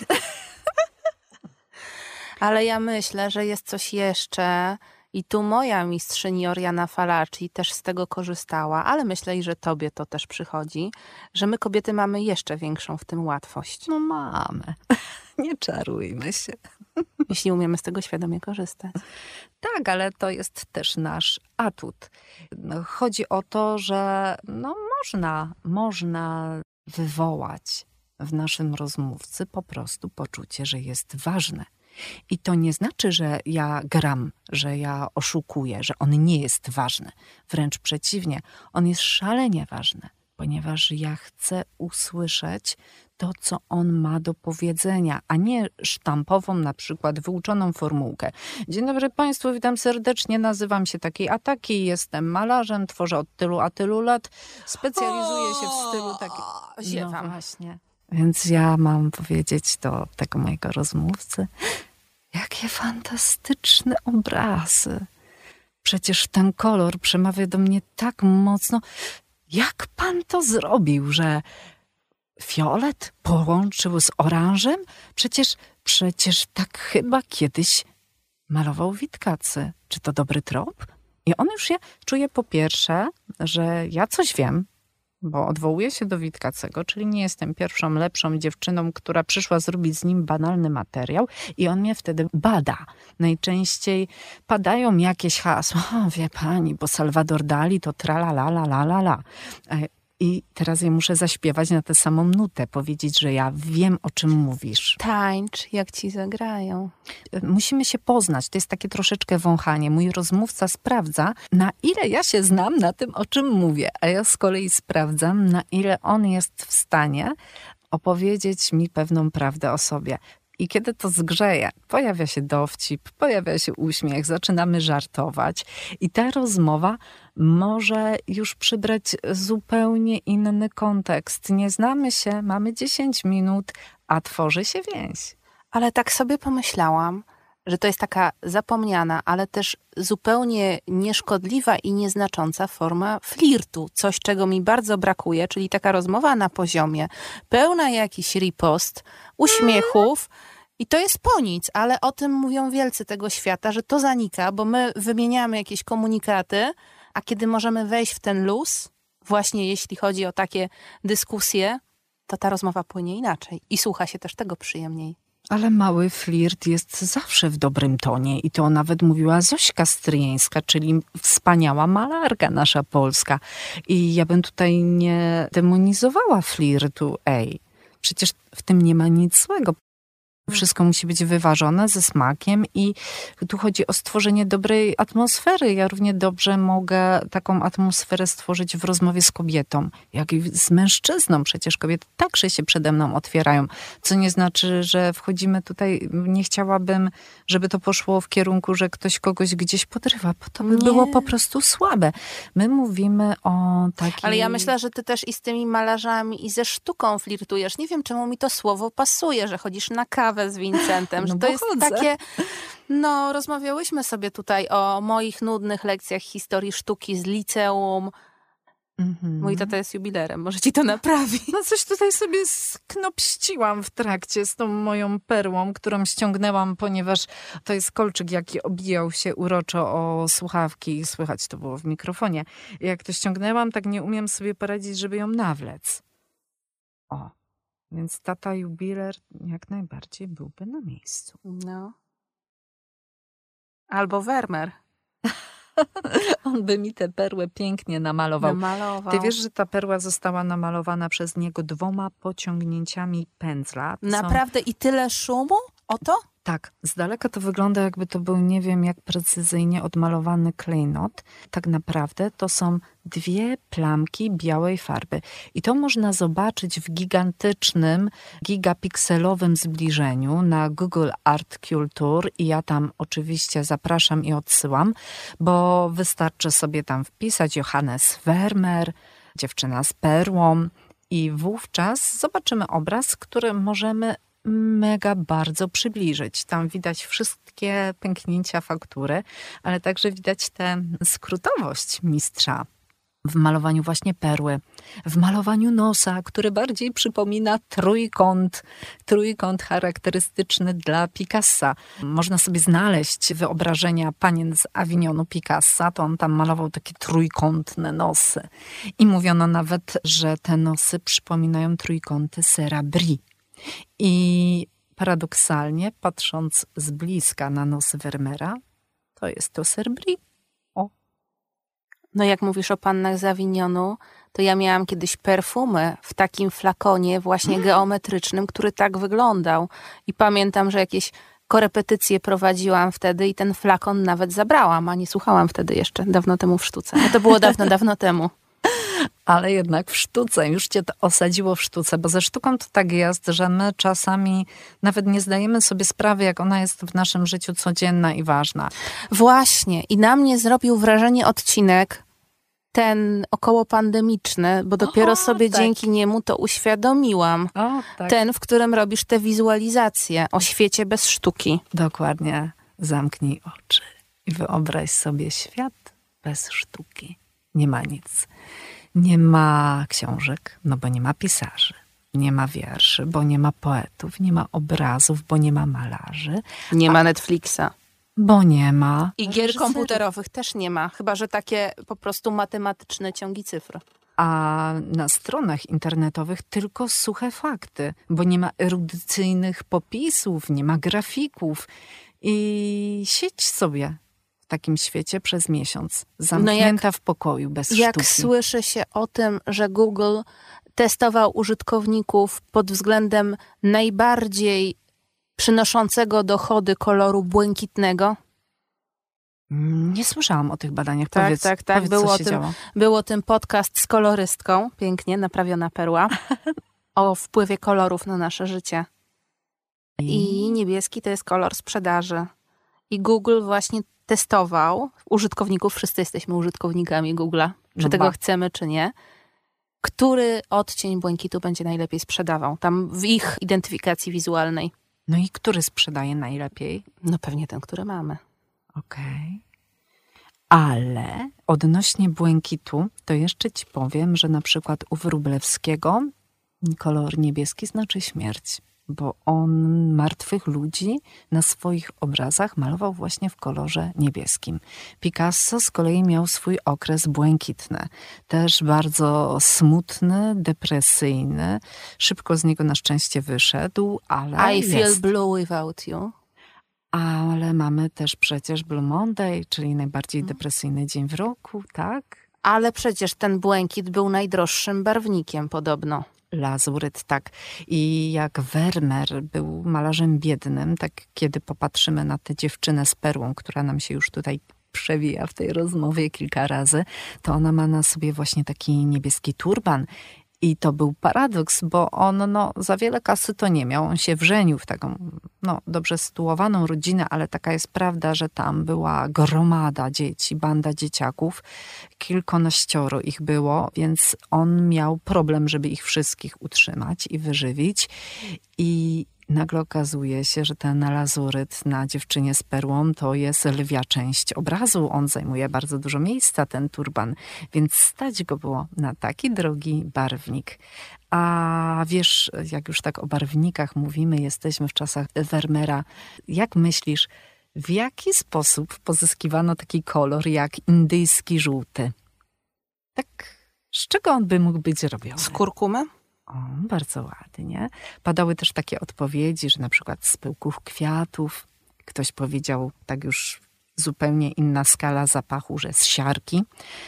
Ale ja myślę, że jest coś jeszcze i tu moja mistrzyni Oriana Fallaci też z tego korzystała, ale myślę, że tobie to też przychodzi, że my kobiety mamy jeszcze większą w tym łatwość. No mamy. Nie czarujmy się. Jeśli umiemy z tego świadomie korzystać. Tak, ale to jest też nasz atut. Chodzi o to, że no można, można wywołać w naszym rozmówcy po prostu poczucie, że jest ważne. I to nie znaczy, że ja gram, że ja oszukuję, że on nie jest ważny. Wręcz przeciwnie, on jest szalenie ważny, ponieważ ja chcę usłyszeć to, co on ma do powiedzenia, a nie sztampową, na przykład wyuczoną formułkę. Dzień dobry Państwu, witam serdecznie, nazywam się takiej a takiej, jestem malarzem, tworzę od tylu a tylu lat, specjalizuję się w stylu takim. Ziewam. No właśnie. Więc ja mam powiedzieć do tego mojego rozmówcy, jakie fantastyczne obrazy. Przecież ten kolor przemawia do mnie tak mocno. Jak pan to zrobił, że fiolet połączył z oranżem? Przecież, przecież tak chyba kiedyś malował Witkacy. Czy to dobry trop? I on już się czuje po pierwsze, że ja coś wiem, bo odwołuję się do Witkacego, czyli nie jestem pierwszą, lepszą dziewczyną, która przyszła zrobić z nim banalny materiał i on mnie wtedy bada. Najczęściej padają jakieś hasła. O, wie pani, bo Salvador Dali to tra la la la la la la. I teraz ja muszę zaśpiewać na tę samą nutę, powiedzieć, że ja wiem, o czym mówisz. Tańcz, jak ci zagrają. Musimy się poznać. To jest takie troszeczkę wąchanie. Mój rozmówca sprawdza, na ile ja się znam na tym, o czym mówię, a ja z kolei sprawdzam, na ile on jest w stanie opowiedzieć mi pewną prawdę o sobie. I kiedy to zgrzeje, pojawia się dowcip, pojawia się uśmiech, zaczynamy żartować i ta rozmowa może już przybrać zupełnie inny kontekst. Nie znamy się, mamy dziesięć minut, a tworzy się więź. Ale tak sobie pomyślałam, że to jest taka zapomniana, ale też zupełnie nieszkodliwa i nieznacząca forma flirtu. Coś, czego mi bardzo brakuje, czyli taka rozmowa na poziomie, pełna jakiś ripost, uśmiechów. I to jest po nic, ale o tym mówią wielcy tego świata, że to zanika, bo my wymieniamy jakieś komunikaty, a kiedy możemy wejść w ten luz, właśnie jeśli chodzi o takie dyskusje, to ta rozmowa płynie inaczej i słucha się też tego przyjemniej. Ale mały flirt jest zawsze w dobrym tonie i to nawet mówiła Zośka Stryjeńska, czyli wspaniała malarka nasza polska. I ja bym tutaj nie demonizowała flirtu. Ej, przecież w tym nie ma nic złego. Wszystko musi być wyważone ze smakiem i tu chodzi o stworzenie dobrej atmosfery. Ja równie dobrze mogę taką atmosferę stworzyć w rozmowie z kobietą, jak i z mężczyzną. Przecież kobiety także się przede mną otwierają, co nie znaczy, że wchodzimy tutaj. Nie chciałabym, żeby to poszło w kierunku, że ktoś kogoś gdzieś podrywa, bo to by nie. było po prostu słabe. My mówimy o takiej... Ale ja myślę, że ty też i z tymi malarzami i ze sztuką flirtujesz. Nie wiem, czemu mi to słowo pasuje, że chodzisz na kawę z Vincentem, no że to jest chodzę. takie, no rozmawiałyśmy sobie tutaj o moich nudnych lekcjach historii sztuki z liceum. Mm-hmm. Mój tata jest jubilerem, może ci to naprawi. No coś tutaj sobie sknopściłam w trakcie z tą moją perłą, którą ściągnęłam, ponieważ to jest kolczyk, jaki obijał się uroczo o słuchawki. Słychać to było w mikrofonie. Jak to ściągnęłam, tak nie umiem sobie poradzić, żeby ją nawlec. O. Więc tata jubiler jak najbardziej byłby na miejscu. No. Albo Vermeer. On by mi tę perłę pięknie namalował. namalował. Ty wiesz, że ta perła została namalowana przez niego dwoma pociągnięciami pędzla. Naprawdę? I tyle szumu? O to? Tak, z daleka to wygląda, jakby to był, nie wiem jak precyzyjnie odmalowany klejnot. Tak naprawdę to są dwie plamki białej farby. I to można zobaczyć w gigantycznym, gigapikselowym zbliżeniu na Google Art Culture. I ja tam oczywiście zapraszam i odsyłam, bo wystarczy sobie tam wpisać Johannes Vermeer, dziewczyna z perłą i wówczas zobaczymy obraz, który możemy mega bardzo przybliżyć. Tam widać wszystkie pęknięcia faktury, ale także widać tę skrótowość mistrza w malowaniu właśnie perły, w malowaniu nosa, który bardziej przypomina trójkąt, trójkąt charakterystyczny dla Picassa. Można sobie znaleźć wyobrażenia panien z Avignonu Picassa, to on tam malował takie trójkątne nosy. I mówiono nawet, że te nosy przypominają trójkąty sera Brie. I paradoksalnie, patrząc z bliska na nos Vermeera, to jest to ser Brie. O. No jak mówisz o pannach z Avignonu, to ja miałam kiedyś perfumy w takim flakonie właśnie geometrycznym, który tak wyglądał. I pamiętam, że jakieś korepetycje prowadziłam wtedy i ten flakon nawet zabrałam, a nie słuchałam wtedy jeszcze, dawno temu w sztuce. No to było dawno, dawno temu. Ale jednak w sztuce, już cię to osadziło w sztuce, bo ze sztuką to tak jest, że my czasami nawet nie zdajemy sobie sprawy, jak ona jest w naszym życiu codzienna i ważna. Właśnie. I na mnie zrobił wrażenie odcinek ten okołopandemiczny, bo dopiero O, sobie tak. dzięki niemu to uświadomiłam. O, tak. Ten, w którym robisz te wizualizacje o świecie bez sztuki. Dokładnie. Zamknij oczy i wyobraź sobie świat bez sztuki. Nie ma nic. Nie ma książek, no bo nie ma pisarzy. Nie ma wierszy, bo nie ma poetów. Nie ma obrazów, bo nie ma malarzy. Nie ma Netflixa. Bo nie ma I gier reżyserów. komputerowych też nie ma, chyba że takie po prostu matematyczne ciągi cyfr. A na stronach internetowych tylko suche fakty, bo nie ma erudycyjnych popisów, nie ma grafików. I siedź sobie w takim świecie przez miesiąc, zamknięta w pokoju, bez Jak sztuki. słyszy się o tym, że Google testował użytkowników pod względem najbardziej przynoszącego dochody koloru błękitnego. Nie słyszałam o tych badaniach. Tak, powiedz, tak, tak. Powiedz, Było co o się tym, działo. był o tym podcast z kolorystką, pięknie, naprawiona perła, o wpływie kolorów na nasze życie. I niebieski to jest kolor sprzedaży. I Google właśnie testował użytkowników, wszyscy jesteśmy użytkownikami Google'a, czy No tego ba. chcemy, czy nie, który odcień błękitu będzie najlepiej sprzedawał, tam w ich identyfikacji wizualnej. No i który sprzedaje najlepiej? No pewnie ten, który mamy. Okej. Ale odnośnie błękitu, to jeszcze ci powiem, że na przykład u Wróblewskiego kolor niebieski znaczy śmierć, bo on martwych ludzi na swoich obrazach malował właśnie w kolorze niebieskim. Picasso z kolei miał swój okres błękitny, też bardzo smutny, depresyjny. Szybko z niego na szczęście wyszedł, ale I feel jest. blue without you. Ale mamy też przecież Blue Monday, czyli najbardziej depresyjny dzień w roku, tak? Ale przecież ten błękit był najdroższym barwnikiem podobno. Lazuryt, tak. I jak Vermeer był malarzem biednym, tak kiedy popatrzymy na tę dziewczynę z perłą, która nam się już tutaj przewija w tej rozmowie kilka razy, to ona ma na sobie właśnie taki niebieski turban. I to był paradoks, bo on no, za wiele kasy to nie miał. On się wrzenił w taką no, dobrze sytuowaną rodzinę, ale taka jest prawda, że tam była gromada dzieci, banda dzieciaków. Kilkanaścioro ich było, więc on miał problem, żeby ich wszystkich utrzymać i wyżywić. I nagle okazuje się, że ten lazuryt na dziewczynie z perłą to jest lwia część obrazu. On zajmuje bardzo dużo miejsca, ten turban, więc stać go było na taki drogi barwnik. A wiesz, jak już tak o barwnikach mówimy, jesteśmy w czasach Vermeera. Jak myślisz, w jaki sposób pozyskiwano taki kolor jak indyjski żółty? Tak, z czego on by mógł być zrobiony? Z kurkumy? O, bardzo ładnie. Padały też takie odpowiedzi, że na przykład z pyłków kwiatów. Ktoś powiedział, tak już zupełnie inna skala zapachu, że z siarki.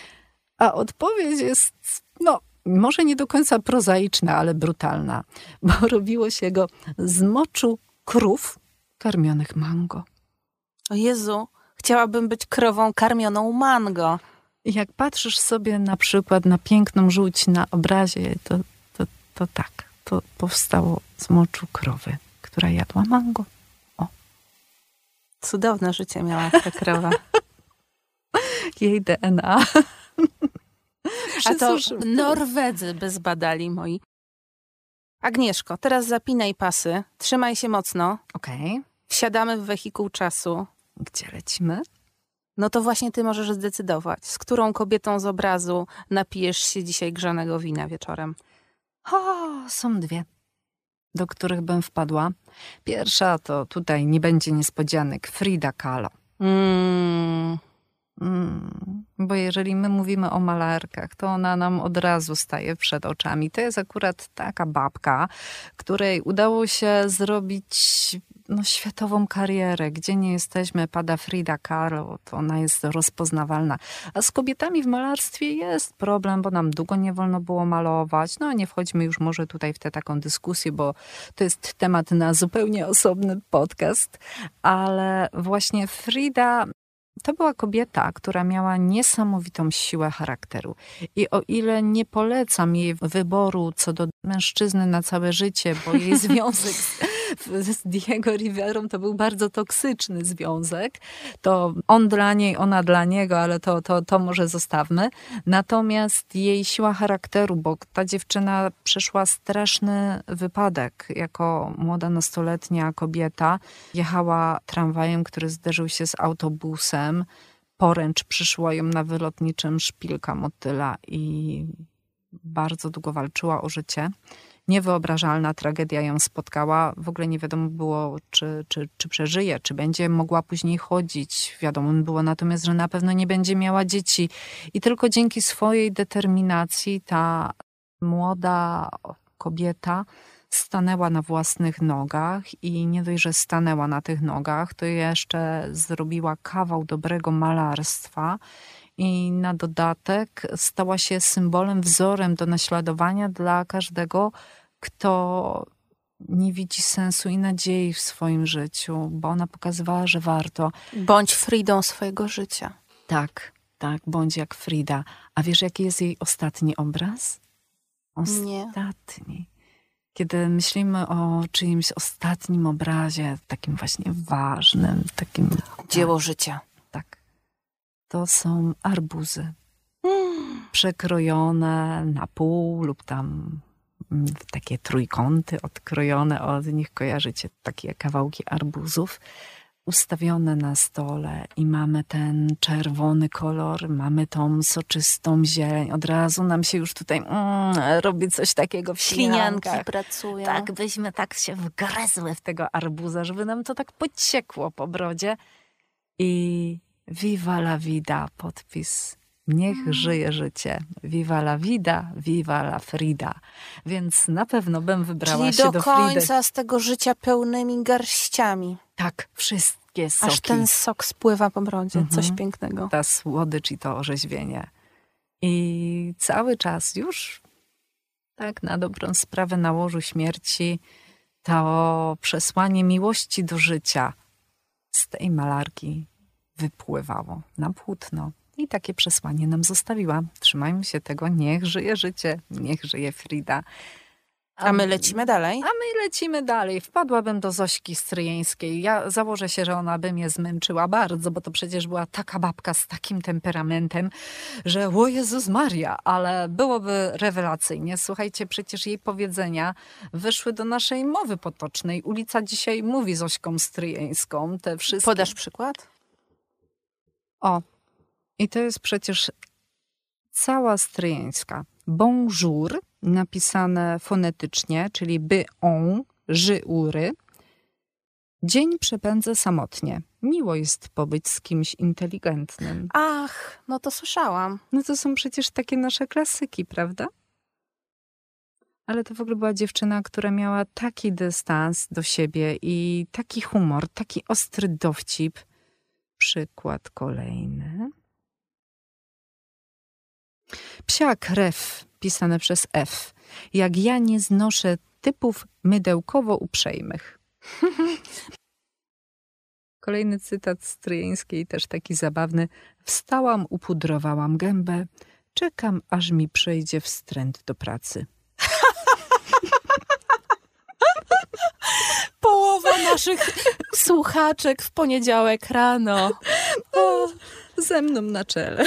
A odpowiedź jest, no, może nie do końca prozaiczna, ale brutalna. Bo robiło się go z moczu krów karmionych mango. O Jezu, chciałabym być krową karmioną mango. I jak patrzysz sobie na przykład na piękną żółć na obrazie, to to tak, to powstało z moczu krowy, która jadła mango. O. Cudowne życie miała ta krowa. Jej D N A. A to Norwedzy by zbadali moi. Agnieszko, teraz zapinaj pasy, trzymaj się mocno. Okej. Okay. Wsiadamy w wehikuł czasu. Gdzie lecimy? No to właśnie ty możesz zdecydować, z którą kobietą z obrazu napijesz się dzisiaj grzanego wina wieczorem. O, są dwie, do których bym wpadła. Pierwsza to tutaj nie będzie niespodzianek, Frida Kahlo. Mm. Mm, bo jeżeli my mówimy o malarkach, to ona nam od razu staje przed oczami. To jest akurat taka babka, której udało się zrobić no, światową karierę. Gdzie nie jesteśmy, pada Frida Kahlo, to ona jest rozpoznawalna. A z kobietami w malarstwie jest problem, bo nam długo nie wolno było malować. No nie wchodźmy już może tutaj w tę taką dyskusję, bo to jest temat na zupełnie osobny podcast. Ale właśnie Frida to była kobieta, która miała niesamowitą siłę charakteru. I o ile nie polecam jej wyboru co do mężczyzny na całe życie, bo jej związek z, z Diego Riverą to był bardzo toksyczny związek. To on dla niej, ona dla niego, ale to, to, to może zostawmy. Natomiast jej siła charakteru, bo ta dziewczyna przeszła straszny wypadek jako młoda nastoletnia kobieta. Jechała tramwajem, który zderzył się z autobusem. Poręcz przyszła ją na wylotniczym szpilka motyla i bardzo długo walczyła o życie. Niewyobrażalna tragedia ją spotkała. W ogóle nie wiadomo było, czy, czy, czy przeżyje, czy będzie mogła później chodzić. Wiadomo było natomiast, że na pewno nie będzie miała dzieci. I tylko dzięki swojej determinacji ta młoda kobieta stanęła na własnych nogach i nie dość, że stanęła na tych nogach, to jeszcze zrobiła kawał dobrego malarstwa i na dodatek stała się symbolem, wzorem do naśladowania dla każdego, kto nie widzi sensu i nadziei w swoim życiu, bo ona pokazywała, że warto. Bądź Fridą swojego życia. Tak, tak, bądź jak Frida. A wiesz, jaki jest jej ostatni obraz? Ostatni. Nie. Kiedy myślimy o czyimś ostatnim obrazie, takim właśnie ważnym, takim... Dzieło tak, życia. Tak. To są arbuzy. Mm. Przekrojone na pół lub tam w takie trójkąty odkrojone od nich. Kojarzycie takie kawałki arbuzów ustawione na stole i mamy ten czerwony kolor, mamy tą soczystą zieleń. Od razu nam się już tutaj mm, robi coś takiego w ślinianki pracują. Tak, byśmy tak się wgryzły w tego arbuza, żeby nam to tak pociekło po brodzie. I viva la vida, podpis. Niech mm. żyje życie. Viva la vida, viva la Frida. Więc na pewno bym wybrała Czyli się do, do Fridy. końca z tego życia pełnymi garściami. Tak, wszystkie soki. Aż ten sok spływa po brodzie. Mhm. Coś pięknego. Ta słodycz i to orzeźwienie. I cały czas już tak na dobrą sprawę na łożu śmierci to przesłanie miłości do życia z tej malarki wypływało na płótno. I takie przesłanie nam zostawiła. Trzymajmy się tego. Niech żyje życie. Niech żyje Frida. A my lecimy dalej? A my lecimy dalej. Wpadłabym do Zośki Stryjeńskiej. Ja założę się, że ona by mnie zmęczyła bardzo, bo to przecież była taka babka z takim temperamentem, że o Jezus Maria, ale byłoby rewelacyjnie. Słuchajcie, przecież jej powiedzenia wyszły do naszej mowy potocznej. Ulica dzisiaj mówi Zośką Stryjeńską. Te wszystkie... Podasz przykład? O, i to jest przecież cała stryjeńska. Bonjour, napisane fonetycznie, czyli by on, ży ury. Dzień przepędzę samotnie. Miło jest pobyć z kimś inteligentnym. Ach, no to słyszałam. No to są przecież takie nasze klasyki, prawda? Ale to w ogóle była dziewczyna, która miała taki dystans do siebie i taki humor, taki ostry dowcip. Przykład kolejny. Psia krew, pisane przez F. Jak ja nie znoszę typów mydełkowo uprzejmych. Kolejny cytat Stryjeńskiej, też taki zabawny. Wstałam, upudrowałam gębę. Czekam, aż mi przejdzie wstręt do pracy. Połowa naszych słuchaczek w poniedziałek rano. O, ze mną na czele.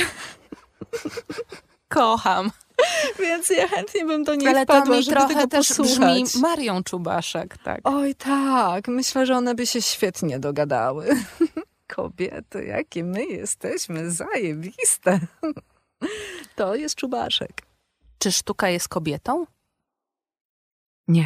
Kocham. Więc ja chętnie bym do niej Ale wpadła, to mi żeby trochę tego też posłuchać. brzmi Marią Czubaszek, tak. Oj tak, myślę, że one by się świetnie dogadały. Kobiety, jakie my jesteśmy zajebiste. To jest Czubaszek. Czy sztuka jest kobietą? Nie.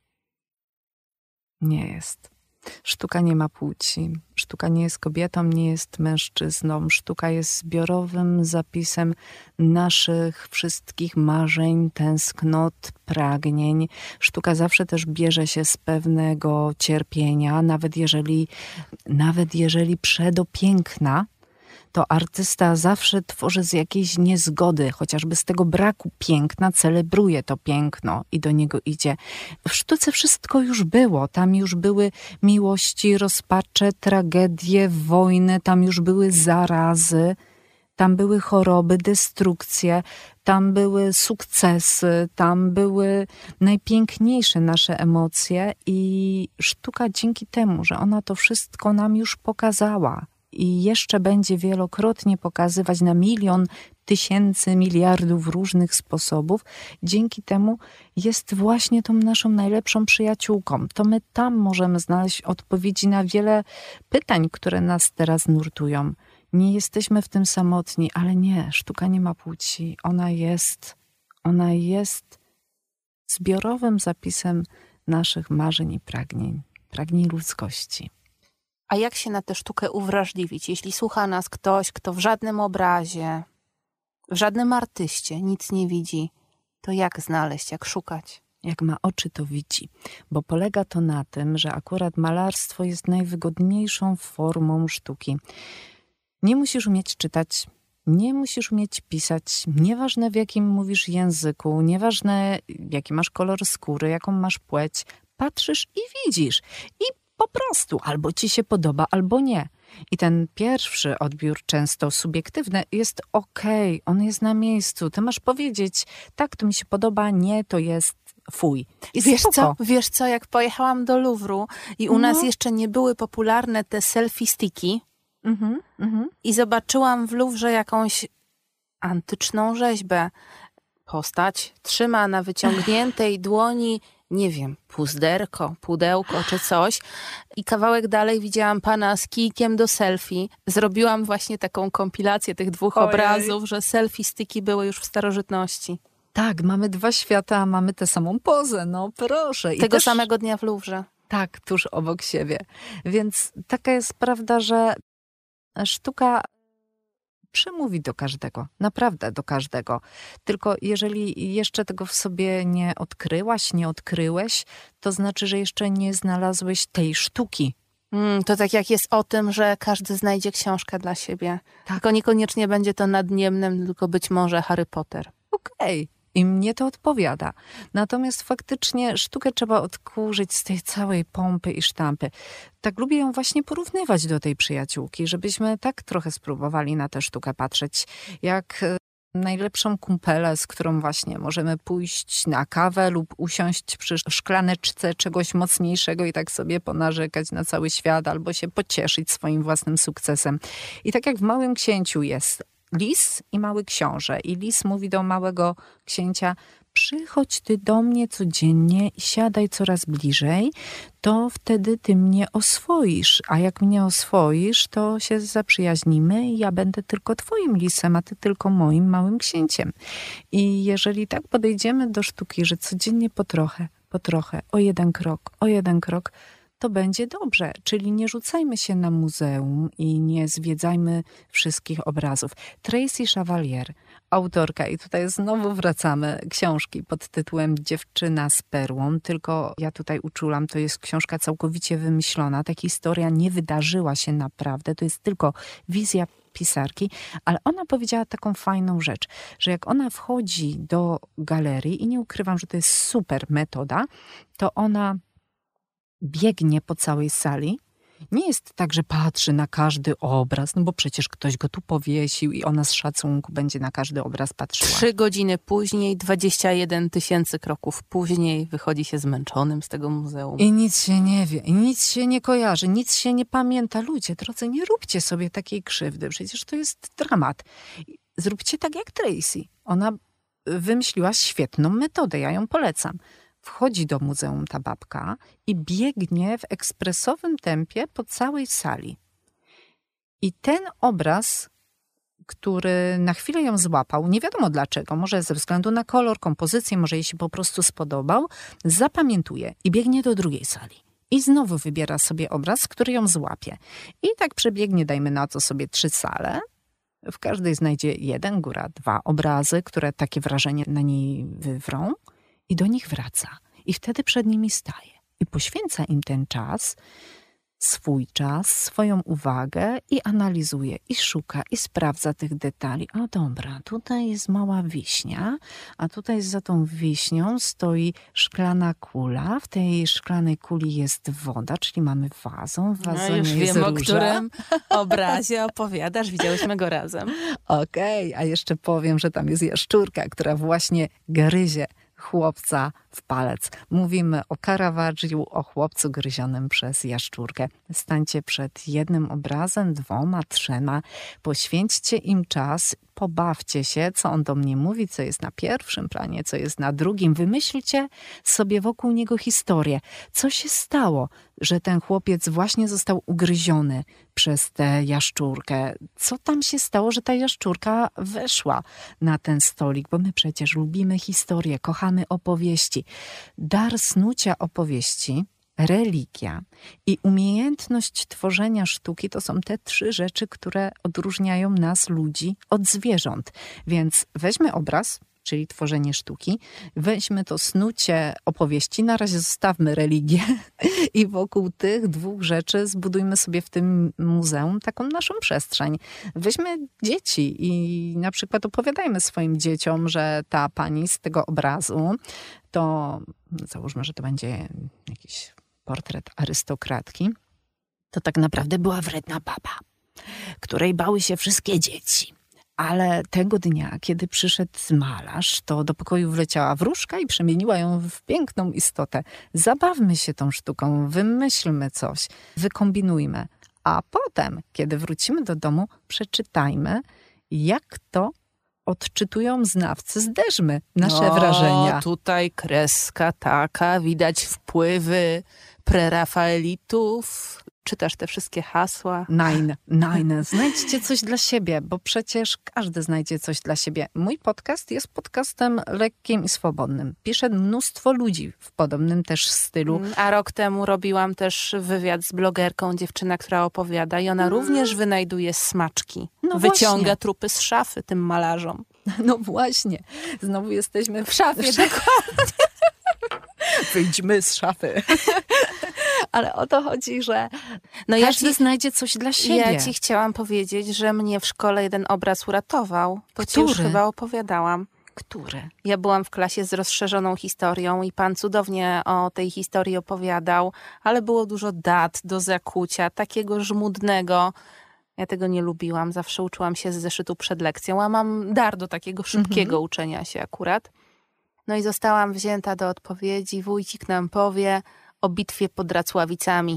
Nie jest. Sztuka nie ma płci. Sztuka nie jest kobietą, nie jest mężczyzną. Sztuka jest zbiorowym zapisem naszych wszystkich marzeń, tęsknot, pragnień. Sztuka zawsze też bierze się z pewnego cierpienia, nawet jeżeli, nawet jeżeli przedopiękna, to artysta zawsze tworzy z jakiejś niezgody, chociażby z tego braku piękna, celebruje to piękno i do niego idzie. W sztuce wszystko już było. Tam już były miłości, rozpacze, tragedie, wojny, tam już były zarazy. Tam były choroby, destrukcje, tam były sukcesy, tam były najpiękniejsze nasze emocje i sztuka dzięki temu, że ona to wszystko nam już pokazała i jeszcze będzie wielokrotnie pokazywać na milion tysięcy, miliardów różnych sposobów, dzięki temu jest właśnie tą naszą najlepszą przyjaciółką. To my tam możemy znaleźć odpowiedzi na wiele pytań, które nas teraz nurtują. Nie jesteśmy w tym samotni, ale nie, sztuka nie ma płci. Ona jest, ona jest zbiorowym zapisem naszych marzeń i pragnień, pragnień ludzkości. A jak się na tę sztukę uwrażliwić? Jeśli słucha nas ktoś, kto w żadnym obrazie, w żadnym artyście nic nie widzi, to jak znaleźć, jak szukać? Jak ma oczy, to widzi. Bo polega to na tym, że akurat malarstwo jest najwygodniejszą formą sztuki. Nie musisz umieć czytać, nie musisz umieć pisać, nieważne w jakim mówisz języku, nieważne jaki masz kolor skóry, jaką masz płeć, patrzysz i widzisz. I po prostu albo ci się podoba, albo nie. I ten pierwszy odbiór, często subiektywny, jest okej, on jest na miejscu. Ty masz powiedzieć, tak, to mi się podoba, nie, to jest fuj. I wiesz spoko. co, wiesz co, jak pojechałam do Louvru i u No. nas jeszcze nie były popularne te selfie sticki, Mhm, mhm. i zobaczyłam w Louvre jakąś antyczną rzeźbę. Postać trzyma na wyciągniętej dłoni, nie wiem, puzderko, pudełko czy coś. I kawałek dalej widziałam pana z kijkiem do selfie. Zrobiłam właśnie taką kompilację tych dwóch Ojej. obrazów, że selfie sticki były już w starożytności. Tak, mamy dwa świata, a mamy tę samą pozę, no proszę. I Tego też, samego dnia w Louvre. tak, tuż obok siebie. Więc taka jest prawda, że sztuka przemówi do każdego, naprawdę do każdego. Tylko jeżeli jeszcze tego w sobie nie odkryłaś, nie odkryłeś, to znaczy, że jeszcze nie znalazłeś tej sztuki. Mm, to tak jak jest o tym, że każdy znajdzie książkę dla siebie. Tak. Tylko niekoniecznie będzie to nadniemnym, tylko być może Harry Potter. Okej. I mnie to odpowiada. Natomiast faktycznie sztukę trzeba odkurzyć z tej całej pompy i sztampy. Tak lubię ją właśnie porównywać do tej przyjaciółki, żebyśmy tak trochę spróbowali na tę sztukę patrzeć, jak e, najlepszą kumpelę, z którą właśnie możemy pójść na kawę lub usiąść przy szklaneczce czegoś mocniejszego i tak sobie ponarzekać na cały świat albo się pocieszyć swoim własnym sukcesem. I tak jak w Małym Księciu jest lis i mały książę. I lis mówi do małego księcia: przychodź ty do mnie codziennie i siadaj coraz bliżej, to wtedy ty mnie oswoisz. A jak mnie oswoisz, to się zaprzyjaźnimy i ja będę tylko twoim lisem, a ty tylko moim małym księciem. I jeżeli tak podejdziemy do sztuki, że codziennie po trochę, po trochę, o jeden krok, o jeden krok, to będzie dobrze. Czyli nie rzucajmy się na muzeum i nie zwiedzajmy wszystkich obrazów. Tracy Chevalier, autorka, i tutaj znowu wracamy, książki pod tytułem Dziewczyna z perłą, tylko ja tutaj uczulam, to jest książka całkowicie wymyślona. Ta historia nie wydarzyła się naprawdę, to jest tylko wizja pisarki, ale ona powiedziała taką fajną rzecz, że jak ona wchodzi do galerii, i nie ukrywam, że to jest super metoda, to ona biegnie po całej sali. Nie jest tak, że patrzy na każdy obraz, no bo przecież ktoś go tu powiesił i ona z szacunku będzie na każdy obraz patrzyła. Trzy godziny później, dwadzieścia jeden tysięcy kroków później wychodzi się zmęczonym z tego muzeum. I nic się nie wie, i nic się nie kojarzy, nic się nie pamięta. Ludzie, drodzy, nie róbcie sobie takiej krzywdy, przecież to jest dramat. Zróbcie tak jak Tracy. Ona wymyśliła świetną metodę, ja ją polecam. Wchodzi do muzeum ta babka i biegnie w ekspresowym tempie po całej sali. I ten obraz, który na chwilę ją złapał, nie wiadomo dlaczego, może ze względu na kolor, kompozycję, może jej się po prostu spodobał, zapamiętuje i biegnie do drugiej sali. I znowu wybiera sobie obraz, który ją złapie. I tak przebiegnie, dajmy na to sobie trzy sale. W każdej znajdzie jeden, góra dwa obrazy, które takie wrażenie na niej wywrą. I do nich wraca. I wtedy przed nimi staje. I poświęca im ten czas swój czas, swoją uwagę i analizuje, i szuka, i sprawdza tych detali. O dobra, tutaj jest mała wiśnia, a tutaj za tą wiśnią stoi szklana kula. W tej szklanej kuli jest woda, czyli mamy wazon. W wazonie no już jest wiem, róża. o którym obrazie opowiadasz. Widziałyśmy go razem. Okej, a jeszcze powiem, że tam jest jaszczurka, która właśnie gryzie chłopca w palec. Mówimy o Caravaggiu, o chłopcu gryzionym przez jaszczurkę. Stańcie przed jednym obrazem, dwoma, trzema. Poświęćcie im czas, pobawcie się, co on do mnie mówi, co jest na pierwszym planie, co jest na drugim. Wymyślcie sobie wokół niego historię. Co się stało, że ten chłopiec właśnie został ugryziony przez tę jaszczurkę? Co tam się stało, że ta jaszczurka weszła na ten stolik? Bo my przecież lubimy historię, kochamy opowieści. Dar snucia opowieści, religia i umiejętność tworzenia sztuki to są te trzy rzeczy, które odróżniają nas, ludzi, od zwierząt. Więc weźmy obraz, czyli tworzenie sztuki, weźmy to snucie opowieści, na razie zostawmy religię i wokół tych dwóch rzeczy zbudujmy sobie w tym muzeum taką naszą przestrzeń. Weźmy dzieci i na przykład opowiadajmy swoim dzieciom, że ta pani z tego obrazu, to załóżmy, że to będzie jakiś portret arystokratki, to tak naprawdę była wredna baba, której bały się wszystkie dzieci. Ale tego dnia, kiedy przyszedł malarz, to do pokoju wleciała wróżka i przemieniła ją w piękną istotę. Zabawmy się tą sztuką, wymyślmy coś, wykombinujmy. A potem, kiedy wrócimy do domu, przeczytajmy, jak to odczytują znawcy z Deżmy nasze no, wrażenia. Tutaj kreska taka, widać wpływy prerafaelitów. Czytasz te wszystkie hasła? Nine, nine. Znajdźcie coś dla siebie, bo przecież każdy znajdzie coś dla siebie. Mój podcast jest podcastem lekkim i swobodnym. Pisze mnóstwo ludzi w podobnym też stylu. A rok temu robiłam też wywiad z blogerką, dziewczyna, która opowiada i ona mm. również wynajduje smaczki. No Wyciąga właśnie. trupy z szafy tym malarzom. No właśnie. Znowu jesteśmy w, w szafie. W szafie. Wyjdźmy z szafy. Ale o to chodzi, że no każdy ja ci, znajdzie coś dla siebie. Ja ci chciałam powiedzieć, że mnie w szkole jeden obraz uratował. To ci już chyba opowiadałam. Który? Ja byłam w klasie z rozszerzoną historią i pan cudownie o tej historii opowiadał, ale było dużo dat do zakucia, takiego żmudnego. Ja tego nie lubiłam, zawsze uczyłam się z zeszytu przed lekcją, a mam dar do takiego szybkiego mhm. uczenia się akurat. No i zostałam wzięta do odpowiedzi. Wójcik nam powie o bitwie pod Racławicami.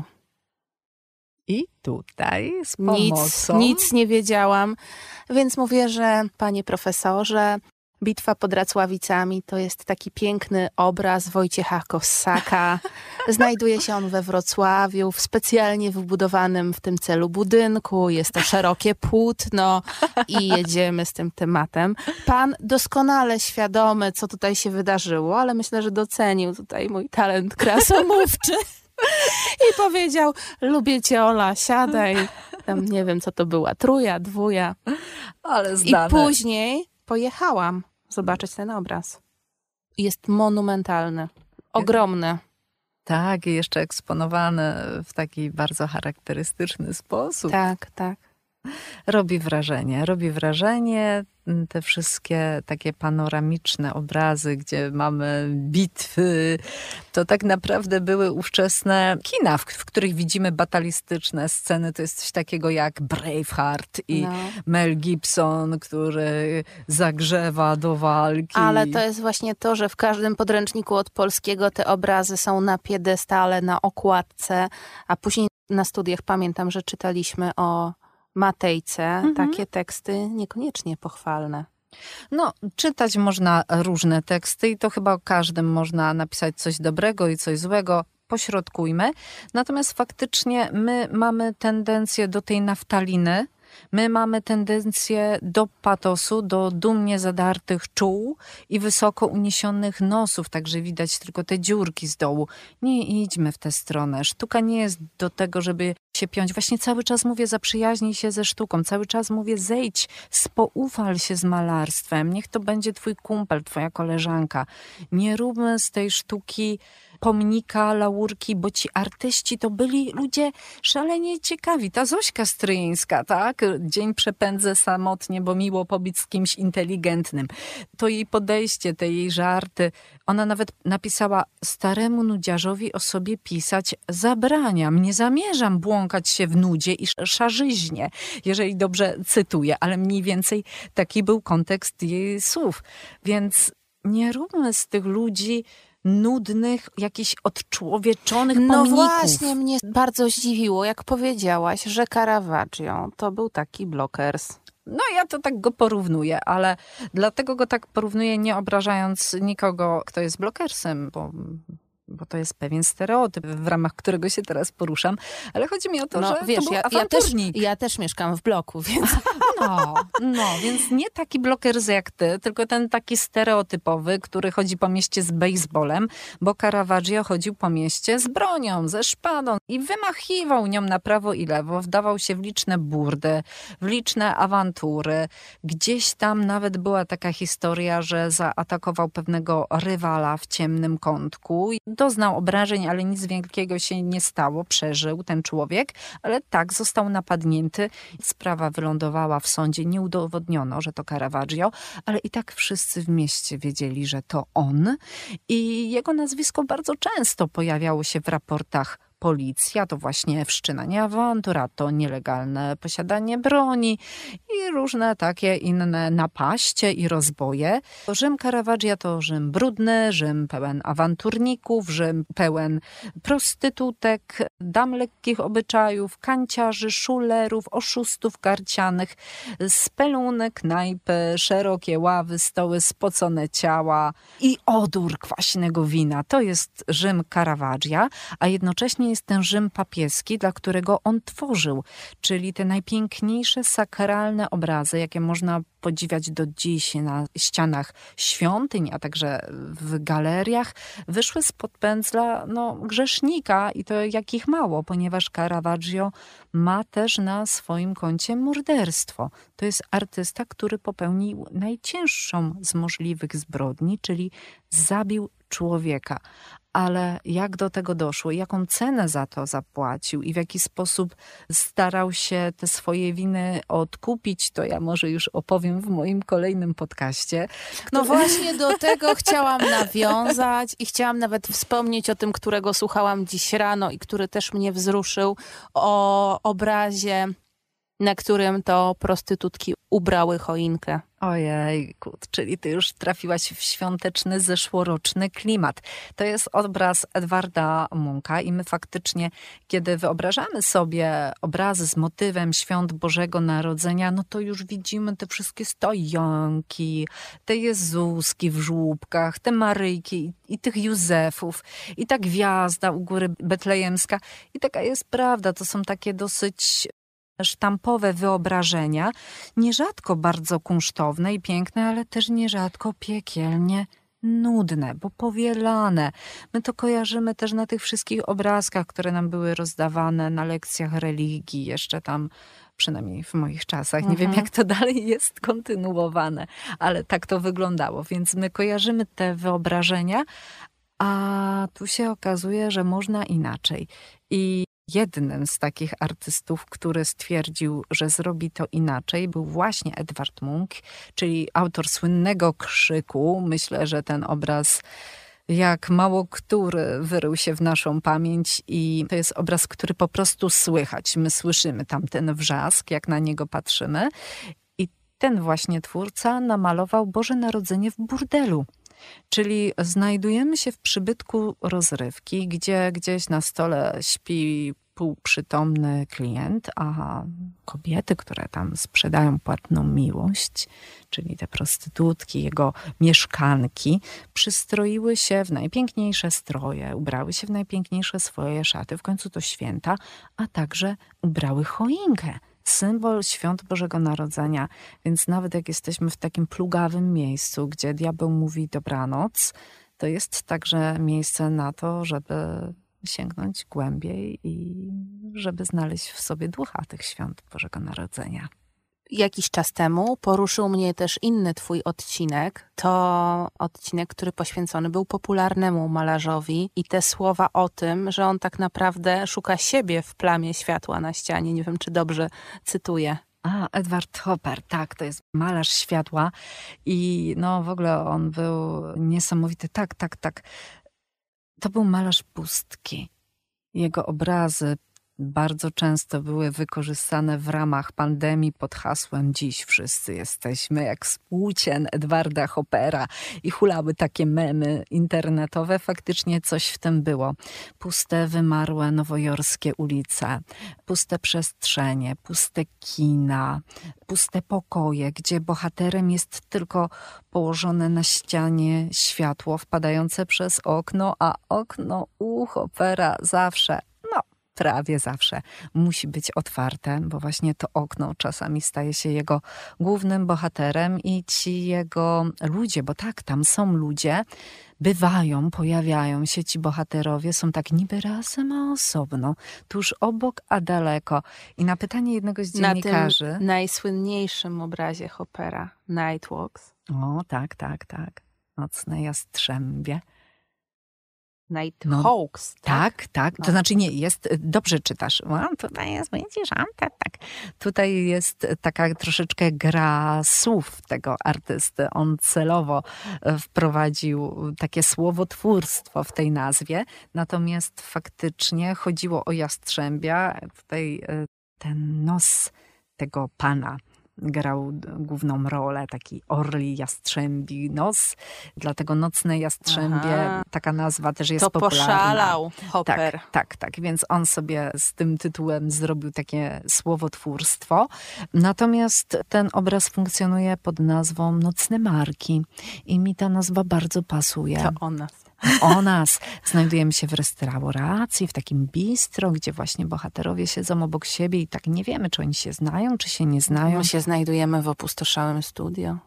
I tutaj z pomocą... Nic, nic nie wiedziałam, więc mówię, że panie profesorze, bitwa pod Racławicami to jest taki piękny obraz Wojciecha Kossaka. Znajduje się on we Wrocławiu, w specjalnie wybudowanym w tym celu budynku. Jest to szerokie płótno i jedziemy z tym tematem. Pan doskonale świadomy, co tutaj się wydarzyło, ale myślę, że docenił tutaj mój talent krasomówczy. I powiedział, lubię cię, Ola, siadaj. Tam nie wiem, co to była, truja, dwuja. Ale zdane. I później pojechałam zobaczyć ten obraz. Jest monumentalny, ogromny. Tak, i jeszcze eksponowany w taki bardzo charakterystyczny sposób. Tak, tak. Robi wrażenie, robi wrażenie te wszystkie takie panoramiczne obrazy, gdzie mamy bitwy. To tak naprawdę były ówczesne kina, w, w których widzimy batalistyczne sceny. To jest coś takiego jak Braveheart i no. Mel Gibson, który zagrzewa do walki. Ale to jest właśnie to, że w każdym podręczniku od polskiego te obrazy są na piedestale, na okładce, a później na studiach pamiętam, że czytaliśmy o Matejce, mhm. takie teksty niekoniecznie pochwalne. No, czytać można różne teksty i to chyba o każdym można napisać coś dobrego i coś złego. Pośrodkujmy. Natomiast faktycznie my mamy tendencję do tej naftaliny. My mamy tendencję do patosu, do dumnie zadartych czuł i wysoko uniesionych nosów, także widać tylko te dziurki z dołu. Nie idźmy w tę stronę. Sztuka nie jest do tego, żeby się piąć. Właśnie cały czas mówię, zaprzyjaźnij się ze sztuką. Cały czas mówię, zejdź, spoufal się z malarstwem. Niech to będzie twój kumpel, twoja koleżanka. Nie róbmy z tej sztuki pomnika, laurki, bo ci artyści to byli ludzie szalenie ciekawi. Ta Zośka Stryjeńska, tak? Dzień przepędzę samotnie, bo miło pobić z kimś inteligentnym. To jej podejście, te jej żarty. Ona nawet napisała: staremu nudziarzowi o sobie pisać zabraniam. Nie zamierzam błąkać się w nudzie i szarzyźnie, jeżeli dobrze cytuję, ale mniej więcej taki był kontekst jej słów. Więc nie róbmy z tych ludzi nudnych, jakichś odczłowieczonych No pomników. właśnie, mnie bardzo zdziwiło, jak powiedziałaś, że Caravaggio to był taki blockers. No ja to tak go porównuję, ale dlatego go tak porównuję, nie obrażając nikogo, kto jest blokersem, bo... bo to jest pewien stereotyp, w ramach którego się teraz poruszam, ale chodzi mi o to, no, że wiesz, to był ja, ja, też, awanturnik. ja też mieszkam w bloku, więc... No, no, więc nie taki blokers jak ty, tylko ten taki stereotypowy, który chodzi po mieście z bejsbolem, bo Caravaggio chodził po mieście z bronią, ze szpadą i wymachiwał nią na prawo i lewo, wdawał się w liczne burdy, w liczne awantury. Gdzieś tam nawet była taka historia, że zaatakował pewnego rywala w ciemnym kątku. Doznał obrażeń, ale nic wielkiego się nie stało, przeżył ten człowiek, ale tak, został napadnięty. Sprawa wylądowała w sądzie, nie udowodniono, że to Caravaggio, ale i tak wszyscy w mieście wiedzieli, że to on i jego nazwisko bardzo często pojawiało się w raportach policji, a to właśnie wszczynanie awantur, a to nielegalne posiadanie broni i różne takie inne napaście i rozboje. Rzym Caravaggia to Rzym brudny, Rzym pełen awanturników, Rzym pełen prostytutek, dam lekkich obyczajów, kanciarzy, szulerów, oszustów karcianych, spelunek, knajpy, szerokie ławy, stoły, spocone ciała i odór kwaśnego wina. To jest Rzym Caravaggia, a jednocześnie jest ten Rzym papieski, dla którego on tworzył, czyli te najpiękniejsze sakralne obrazy, jakie można podziwiać do dziś na ścianach świątyń, a także w galeriach, wyszły spod pędzla no, grzesznika i to jakich mało, ponieważ Caravaggio ma też na swoim koncie morderstwo. To jest artysta, który popełnił najcięższą z możliwych zbrodni, czyli zabił człowieka. Ale jak do tego doszło, jaką cenę za to zapłacił i w jaki sposób starał się te swoje winy odkupić, to ja może już opowiem w moim kolejnym podcaście. No właśnie do tego chciałam nawiązać i chciałam nawet wspomnieć o tym, którego słuchałam dziś rano i który też mnie wzruszył, o obrazie, na którym to prostytutki ubrały choinkę. Ojej, czyli ty już trafiłaś w świąteczny, zeszłoroczny klimat. To jest obraz Edwarda Muncha i my faktycznie, kiedy wyobrażamy sobie obrazy z motywem świąt Bożego Narodzenia, no to już widzimy te wszystkie stojanki, te Jezuski w żłóbkach, te Maryjki i tych Józefów i ta gwiazda u góry betlejemska. I taka jest prawda, to są takie dosyć sztampowe wyobrażenia, nierzadko bardzo kunsztowne i piękne, ale też nierzadko piekielnie nudne, bo powielane. My to kojarzymy też na tych wszystkich obrazkach, które nam były rozdawane na lekcjach religii, jeszcze tam przynajmniej w moich czasach. Nie mhm. wiem, jak to dalej jest kontynuowane, ale tak to wyglądało. Więc my kojarzymy te wyobrażenia, a tu się okazuje, że można inaczej. I jednym z takich artystów, który stwierdził, że zrobi to inaczej, był właśnie Edward Munch, czyli autor słynnego Krzyku. Myślę, że ten obraz jak mało który wyrył się w naszą pamięć i to jest obraz, który po prostu słychać. My słyszymy tam ten wrzask, jak na niego patrzymy. I ten właśnie twórca namalował Boże Narodzenie w burdelu. Czyli znajdujemy się w przybytku rozrywki, gdzie gdzieś na stole śpi półprzytomny klient, a kobiety, które tam sprzedają płatną miłość, czyli te prostytutki, jego mieszkanki, przystroiły się w najpiękniejsze stroje, ubrały się w najpiękniejsze swoje szaty, w końcu to święta, a także ubrały choinkę. Symbol świąt Bożego Narodzenia, więc nawet jak jesteśmy w takim plugawym miejscu, gdzie diabeł mówi dobranoc, to jest także miejsce na to, żeby sięgnąć głębiej i żeby znaleźć w sobie ducha tych świąt Bożego Narodzenia. Jakiś czas temu poruszył mnie też inny twój odcinek. To odcinek, który poświęcony był popularnemu malarzowi i te słowa o tym, że on tak naprawdę szuka siebie w plamie światła na ścianie. Nie wiem, czy dobrze cytuję. A, Edward Hopper, tak, to jest malarz światła i no w ogóle on był niesamowity. Tak, tak, tak. To był malarz pustki. Jego obrazy bardzo często były wykorzystane w ramach pandemii pod hasłem "Dziś wszyscy jesteśmy jak współcień Edwarda Hoppera" i hulały takie memy internetowe. Faktycznie coś w tym było. Puste, wymarłe nowojorskie ulice, puste przestrzenie, puste kina, puste pokoje, gdzie bohaterem jest tylko położone na ścianie światło wpadające przez okno, a okno u Hoppera zawsze, no prawie zawsze musi być otwarte, bo właśnie to okno czasami staje się jego głównym bohaterem i ci jego ludzie, bo tak, tam są ludzie, bywają, pojawiają się ci bohaterowie, są tak niby razem, a osobno, tuż obok, a daleko. I na pytanie jednego z dziennikarzy... Na tym najsłynniejszym obrazie Hoppera, Nightwalks. O, tak, tak, tak. Nocne jastrzębie. Nighthawks, no, tak? Tak, tak. To no. znaczy nie, jest, dobrze czytasz. No, tutaj jest, widzisz, tak, tak. Tutaj jest taka troszeczkę gra słów tego artysty. On celowo wprowadził takie słowotwórstwo w tej nazwie. Natomiast faktycznie chodziło o jastrzębia. Tutaj ten nos tego pana grał główną rolę, taki orli jastrzębi nos, dlatego Nocne jastrzębie, Aha. taka nazwa też jest to popularna. To poszalał Hopper. Tak, tak, tak, więc on sobie z tym tytułem zrobił takie słowotwórstwo. Natomiast ten obraz funkcjonuje pod nazwą Nocne Marki i mi ta nazwa bardzo pasuje. To o nas. O nas. Znajdujemy się w restauracji, w takim bistro, gdzie właśnie bohaterowie siedzą obok siebie i tak nie wiemy, czy oni się znają, czy się nie znają. My się znajdujemy w opustoszałym studio.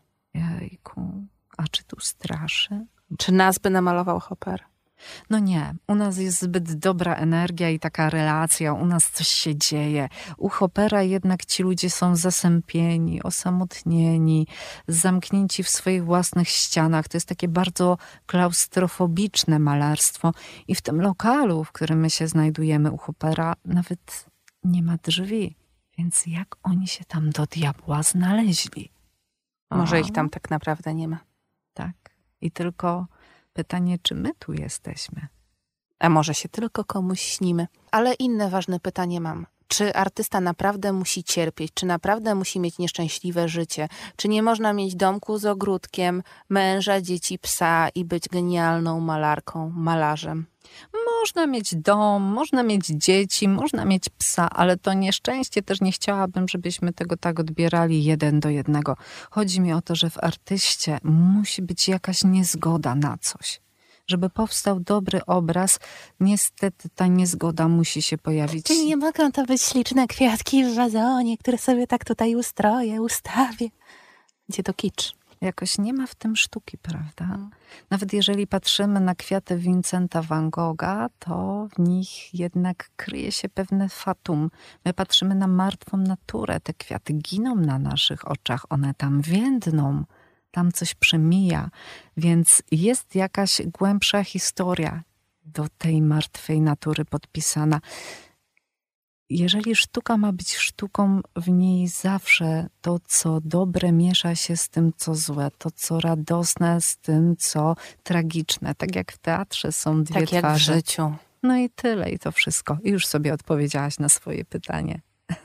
Jejku, a czy tu straszy? Czy nas by namalował Hopper? No nie, u nas jest zbyt dobra energia i taka relacja, u nas coś się dzieje. U Hoppera jednak ci ludzie są zasępieni, osamotnieni, zamknięci w swoich własnych ścianach. To jest takie bardzo klaustrofobiczne malarstwo i w tym lokalu, w którym my się znajdujemy u Hoppera, nawet nie ma drzwi. Więc jak oni się tam do diabła znaleźli? Może o. ich tam tak naprawdę nie ma. Tak. I tylko pytanie, czy my tu jesteśmy? A może się tylko komuś śnimy? Ale inne ważne pytanie mam. Czy artysta naprawdę musi cierpieć? Czy naprawdę musi mieć nieszczęśliwe życie? Czy nie można mieć domku z ogródkiem, męża, dzieci, psa i być genialną malarką, malarzem? Można mieć dom, można mieć dzieci, można mieć psa, ale to nieszczęście też nie chciałabym, żebyśmy tego tak odbierali jeden do jednego. Chodzi mi o to, że w artyście musi być jakaś niezgoda na coś. Żeby powstał dobry obraz, niestety ta niezgoda musi się pojawić. Czyli nie mogą to być śliczne kwiatki w wazonie, które sobie tak tutaj ustroję, ustawię. Gdzie to kicz? Jakoś nie ma w tym sztuki, prawda? Nawet jeżeli patrzymy na kwiaty Vincenta van Gogha, to w nich jednak kryje się pewne fatum. My patrzymy na martwą naturę. Te kwiaty giną na naszych oczach. One tam więdną. Tam coś przemija. Więc jest jakaś głębsza historia do tej martwej natury podpisana. Jeżeli sztuka ma być sztuką, w niej zawsze to, co dobre, miesza się z tym, co złe. To, co radosne, z tym, co tragiczne. Tak jak w teatrze są dwie tak twarze. Jak w życiu. No i tyle, i to wszystko. I już sobie odpowiedziałaś na swoje pytanie.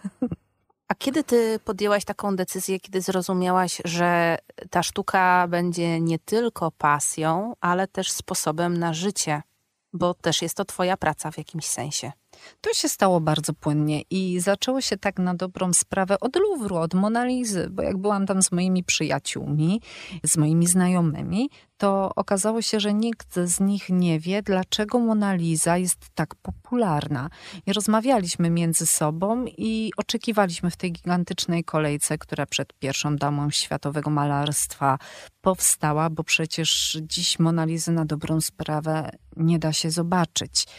A kiedy ty podjęłaś taką decyzję, kiedy zrozumiałaś, że ta sztuka będzie nie tylko pasją, ale też sposobem na życie? Bo też jest to twoja praca w jakimś sensie. To się stało bardzo płynnie i zaczęło się tak na dobrą sprawę od Louvru, od Monalizy, bo jak byłam tam z moimi przyjaciółmi, z moimi znajomymi, to okazało się, że nikt z nich nie wie, dlaczego Mona Lisa jest tak popularna. I rozmawialiśmy między sobą i oczekiwaliśmy w tej gigantycznej kolejce, która przed pierwszą damą światowego malarstwa powstała, bo przecież dziś Mona Lisy na dobrą sprawę nie da się zobaczyć.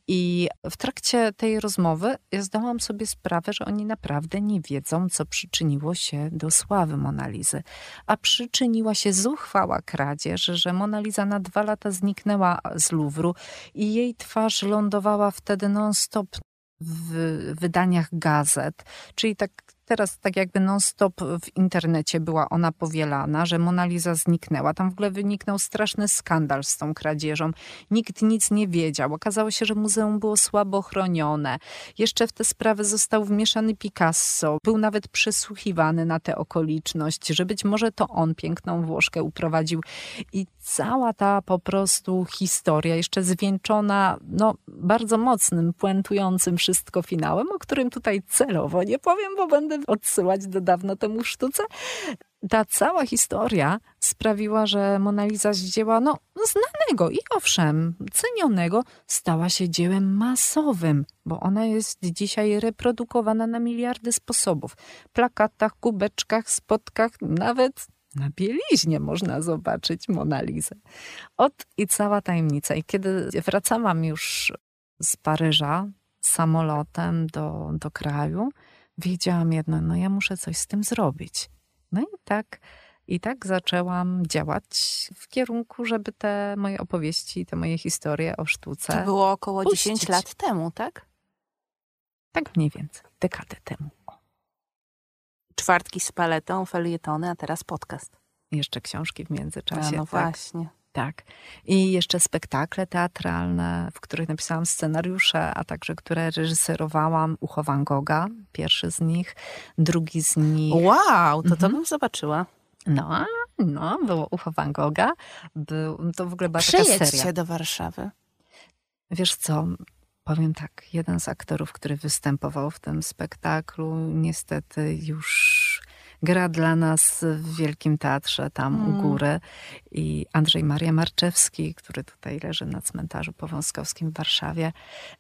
I w trakcie tej rozmowy ja zdałam sobie sprawę, że oni naprawdę nie wiedzą, co przyczyniło się do sławy Mona Lisy. A przyczyniła się zuchwała kradzież, że Mona Lisa na dwa lata zniknęła z Luwru i jej twarz lądowała wtedy non-stop w wydaniach gazet, czyli tak teraz tak jakby non-stop w internecie była ona powielana, że Mona Lisa zniknęła. Tam w ogóle wyniknął straszny skandal z tą kradzieżą. Nikt nic nie wiedział. Okazało się, że muzeum było słabo chronione. Jeszcze w te sprawy został wmieszany Picasso. Był nawet przesłuchiwany na tę okoliczność, że być może to on piękną Włoszkę uprowadził. I cała ta po prostu historia, jeszcze zwieńczona no, bardzo mocnym, puentującym wszystko finałem, o którym tutaj celowo nie powiem, bo będę odsyłać do dawno temu sztuce. Ta cała historia sprawiła, że Mona Lisa z dzieła no, znanego i owszem, cenionego, stała się dziełem masowym, bo ona jest dzisiaj reprodukowana na miliardy sposobów. Plakatach, kubeczkach, spotkach, nawet na bieliźnie można zobaczyć Mona Lisę. Ot i cała tajemnica. I kiedy wracałam już z Paryża samolotem do, do kraju, wiedziałam jedno, no ja muszę coś z tym zrobić. No i tak, i tak zaczęłam działać w kierunku, żeby te moje opowieści, te moje historie o sztuce To było około puścić. dziesięć lat temu, tak? Tak mniej więcej, dekadę temu. Czwartki z paletą, felietony, a teraz podcast. Jeszcze książki w międzyczasie. A no tak. właśnie. Tak. I jeszcze spektakle teatralne, w których napisałam scenariusze, a także które reżyserowałam. Ucho Van Gogha, pierwszy z nich, drugi z nich. Wow, to to Mhm. bym zobaczyła. No, no, było Ucho Van Gogha. Był, to w ogóle była taka Przyjedź seria. się do Warszawy. Wiesz co, powiem tak, jeden z aktorów, który występował w tym spektaklu, niestety już gra dla nas w Wielkim Teatrze tam Mm. u góry. I Andrzej Maria Marczewski, który tutaj leży na cmentarzu powązkowskim w Warszawie,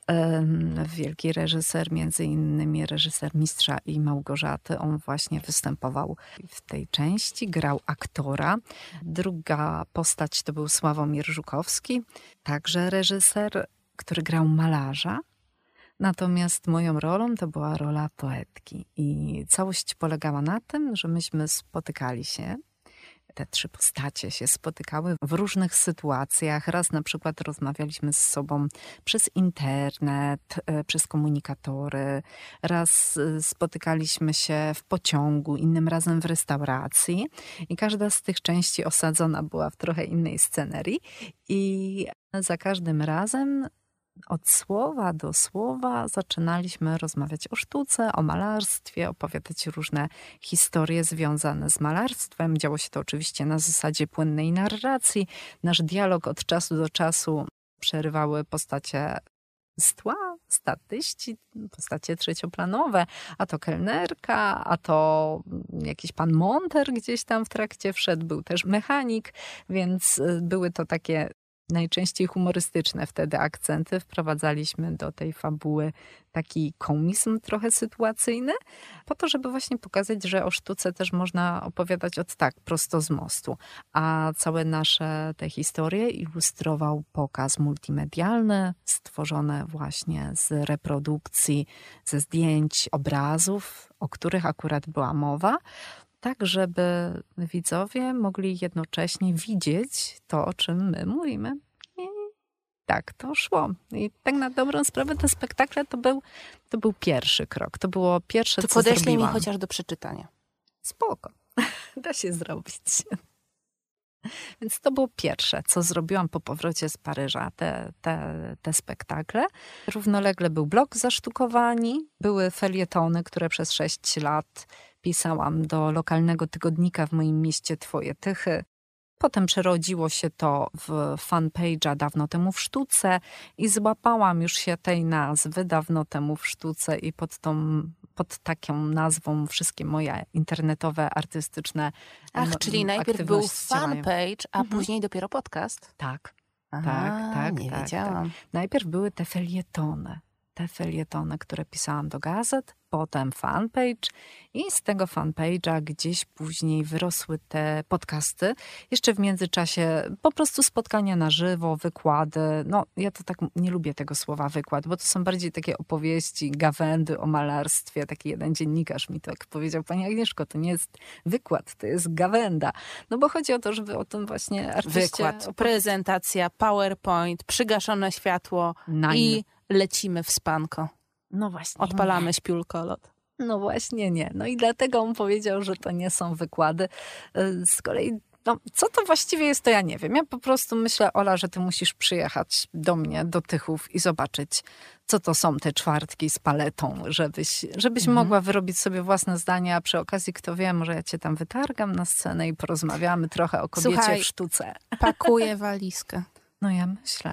em, wielki reżyser, między innymi reżyser Mistrza i Małgorzaty. On właśnie występował w tej części, grał aktora. Druga postać to był Sławomir Żukowski, także reżyser, który grał malarza. Natomiast moją rolą to była rola poetki i całość polegała na tym, że myśmy spotykali się, te trzy postacie się spotykały w różnych sytuacjach. Raz na przykład rozmawialiśmy z sobą przez internet, e, przez komunikatory. Raz e, spotykaliśmy się w pociągu, innym razem w restauracji. I każda z tych części osadzona była w trochę innej scenerii. I za każdym razem od słowa do słowa zaczynaliśmy rozmawiać o sztuce, o malarstwie, opowiadać różne historie związane z malarstwem. Działo się to oczywiście na zasadzie płynnej narracji. Nasz dialog od czasu do czasu przerywały postacie z tła, statyści, postacie trzecioplanowe, a to kelnerka, a to jakiś pan monter gdzieś tam w trakcie wszedł, był też mechanik, więc były to takie najczęściej humorystyczne wtedy akcenty. Wprowadzaliśmy do tej fabuły taki komizm trochę sytuacyjny, po to, żeby właśnie pokazać, że o sztuce też można opowiadać od tak, prosto z mostu. A całe nasze te historie ilustrował pokaz multimedialny, stworzony właśnie z reprodukcji, ze zdjęć, obrazów, o których akurat była mowa, tak żeby widzowie mogli jednocześnie widzieć to, o czym my mówimy. I tak to szło. I tak na dobrą sprawę te spektakle to był, to był pierwszy krok. To było pierwsze, To co podeślij zrobiłam. mi chociaż do przeczytania. Spoko. Da się zrobić. Więc to było pierwsze, co zrobiłam po powrocie z Paryża, te, te, te spektakle. Równolegle był blog Zasztukowani, były felietony, które przez sześć lat pisałam do lokalnego tygodnika w moim mieście Twoje Tychy. Potem przerodziło się to w fanpage'a Dawno temu w sztuce i złapałam już się tej nazwy Dawno temu w sztuce i pod tą, pod taką nazwą wszystkie moje internetowe, artystyczne Ach, czyli najpierw był fanpage, a Mhm. później dopiero podcast. Tak, Aha, tak, tak, nie tak, wiedziałam. najpierw były te felietony. Te felietony, które pisałam do gazet, potem fanpage i z tego fanpage'a gdzieś później wyrosły te podcasty. Jeszcze w międzyczasie po prostu spotkania na żywo, wykłady. No ja to tak nie lubię tego słowa wykład, bo to są bardziej takie opowieści, gawędy o malarstwie. Taki jeden dziennikarz mi tak powiedział: pani Agnieszko, to nie jest wykład, to jest gawenda. No bo chodzi o to, żeby o tym właśnie artyście... Wykład, prezentacja, PowerPoint, przygaszone światło Nine. i lecimy w spanko. No właśnie. Odpalamy śpiulkolot. No właśnie nie. No i dlatego on powiedział, że to nie są wykłady. Z kolei, no, co to właściwie jest, to ja nie wiem. Ja po prostu myślę, Ola, że ty musisz przyjechać do mnie, do Tychów i zobaczyć, co to są te czwartki z paletą, żebyś, żebyś mhm. mogła wyrobić sobie własne zdania, a przy okazji, kto wie, może ja cię tam wytargam na scenę i porozmawiamy trochę o kobiecie Słuchaj, w sztuce. Pakuję walizkę. No ja myślę.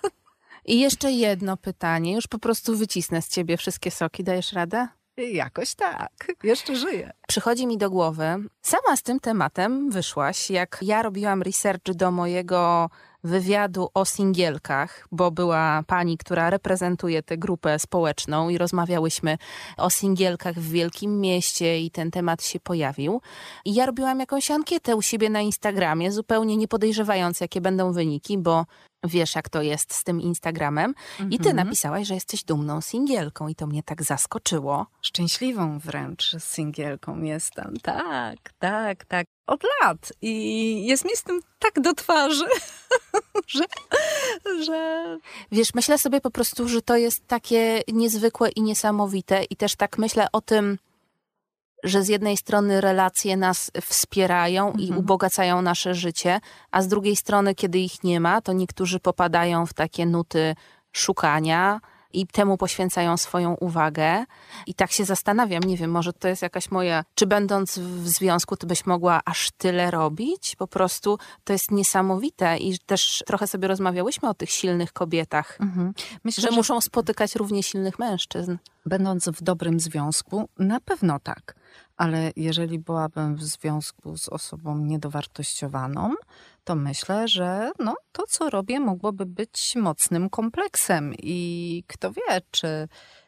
I jeszcze jedno pytanie. Już po prostu wycisnę z ciebie wszystkie soki. Dajesz radę? Jakoś tak. Jeszcze żyję. Przychodzi mi do głowy, sama z tym tematem wyszłaś, jak ja robiłam research do mojego wywiadu o singielkach, bo była pani, która reprezentuje tę grupę społeczną i rozmawiałyśmy o singielkach w wielkim mieście i ten temat się pojawił. I ja robiłam jakąś ankietę u siebie na Instagramie, zupełnie nie podejrzewając, jakie będą wyniki, bo wiesz, jak to jest z tym Instagramem. Mhm. I ty napisałaś, że jesteś dumną singielką i to mnie tak zaskoczyło. Szczęśliwą wręcz singielką jestem. Tak, tak, tak. Od lat. I jest mi z tym tak do twarzy, że, że... Wiesz, myślę sobie po prostu, że to jest takie niezwykłe i niesamowite i też tak myślę o tym, że z jednej strony relacje nas wspierają mhm. i ubogacają nasze życie, a z drugiej strony, kiedy ich nie ma, to niektórzy popadają w takie nuty szukania i temu poświęcają swoją uwagę. I tak się zastanawiam, nie wiem, może to jest jakaś moja... Czy będąc w związku, ty byś mogła aż tyle robić? Po prostu to jest niesamowite i też trochę sobie rozmawiałyśmy o tych silnych kobietach, Mhm. Myślę, że, że muszą spotykać równie silnych mężczyzn. Będąc w dobrym związku, na pewno tak. Ale jeżeli byłabym w związku z osobą niedowartościowaną, to myślę, że no, to, co robię, mogłoby być mocnym kompleksem. I kto wie, czy,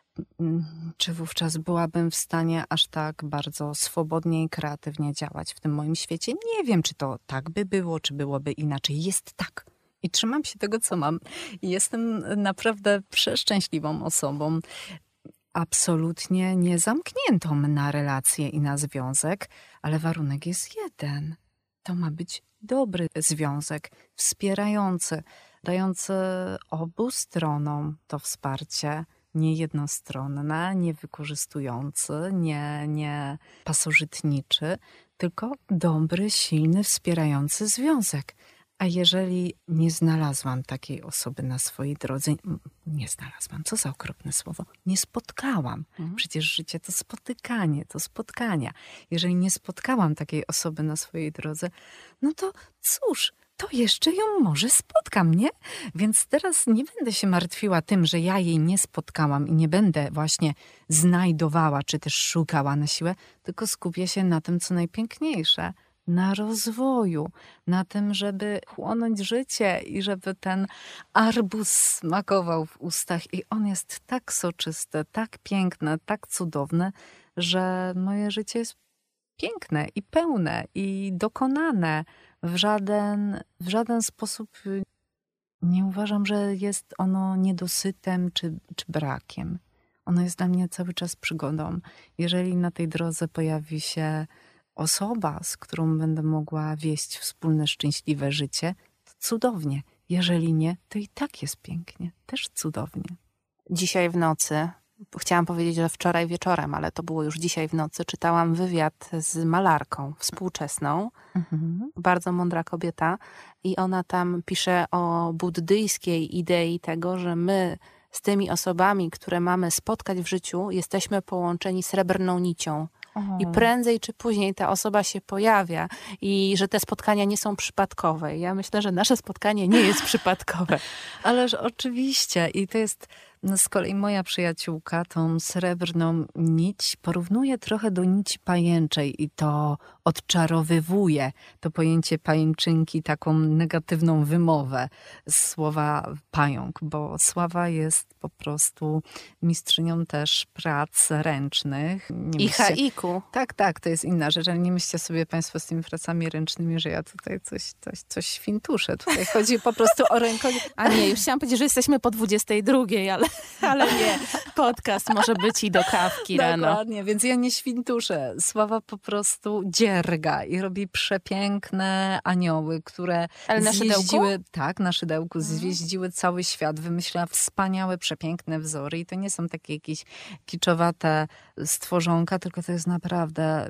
czy wówczas byłabym w stanie aż tak bardzo swobodnie i kreatywnie działać w tym moim świecie. Nie wiem, czy to tak by było, czy byłoby inaczej. Jest tak. I trzymam się tego, co mam. I jestem naprawdę przeszczęśliwą osobą. Absolutnie niezamkniętą na relacje i na związek, ale warunek jest jeden. To ma być dobry związek, wspierający, dający obu stronom to wsparcie, nie jednostronne, nie wykorzystujący, nie, nie pasożytniczy, tylko dobry, silny, wspierający związek. A jeżeli nie znalazłam takiej osoby na swojej drodze, nie znalazłam, co za okropne słowo, nie spotkałam. Mhm. Przecież życie to spotykanie, to spotkania. Jeżeli nie spotkałam takiej osoby na swojej drodze, no to cóż, to jeszcze ją może spotkam, nie? Więc teraz nie będę się martwiła tym, że ja jej nie spotkałam i nie będę właśnie znajdowała, czy też szukała na siłę, tylko skupię się na tym, co najpiękniejsze. Na rozwoju, na tym, żeby chłonąć życie i żeby ten arbuz smakował w ustach. I on jest tak soczysty, tak piękny, tak cudowny, że moje życie jest piękne i pełne i dokonane. W żaden, w żaden sposób nie uważam, że jest ono niedosytem czy, czy brakiem. Ono jest dla mnie cały czas przygodą. Jeżeli na tej drodze pojawi się osoba, z którą będę mogła wieść wspólne, szczęśliwe życie, to cudownie. Jeżeli nie, to i tak jest pięknie. Też cudownie. Dzisiaj w nocy, chciałam powiedzieć, że wczoraj wieczorem, ale to było już dzisiaj w nocy, czytałam wywiad z malarką współczesną. Mhm. Bardzo mądra kobieta. I ona tam pisze o buddyjskiej idei tego, że my z tymi osobami, które mamy spotkać w życiu, jesteśmy połączeni srebrną nicią. I prędzej czy później ta osoba się pojawia i że te spotkania nie są przypadkowe. Ja myślę, że nasze spotkanie nie jest przypadkowe. Ależ oczywiście. I to jest No z kolei moja przyjaciółka tą srebrną nić porównuje trochę do nici pajęczej i to odczarowywuje to pojęcie pajęczynki, taką negatywną wymowę z słowa pająk, bo Sława jest po prostu mistrzynią też prac ręcznych. Nie I myślcie- haiku. Tak, tak, to jest inna rzecz, ale nie myślcie sobie państwo z tymi pracami ręcznymi, że ja tutaj coś, coś, coś świntuszę. Tutaj chodzi po prostu o rękodzieło. A nie, już chciałam powiedzieć, że jesteśmy po dwudziestej drugiej, ale, ale nie. Podcast może być i do kawki rano. Dokładnie, więc ja nie świntuszę. Sława po prostu dzierga i robi przepiękne anioły, które Ale na szydełku? zjeździły, tak, na szydełku, zjeździły cały świat, wymyśliła wspaniałe, przepiękne wzory i to nie są takie jakieś kiczowate stworzonka, tylko to jest naprawdę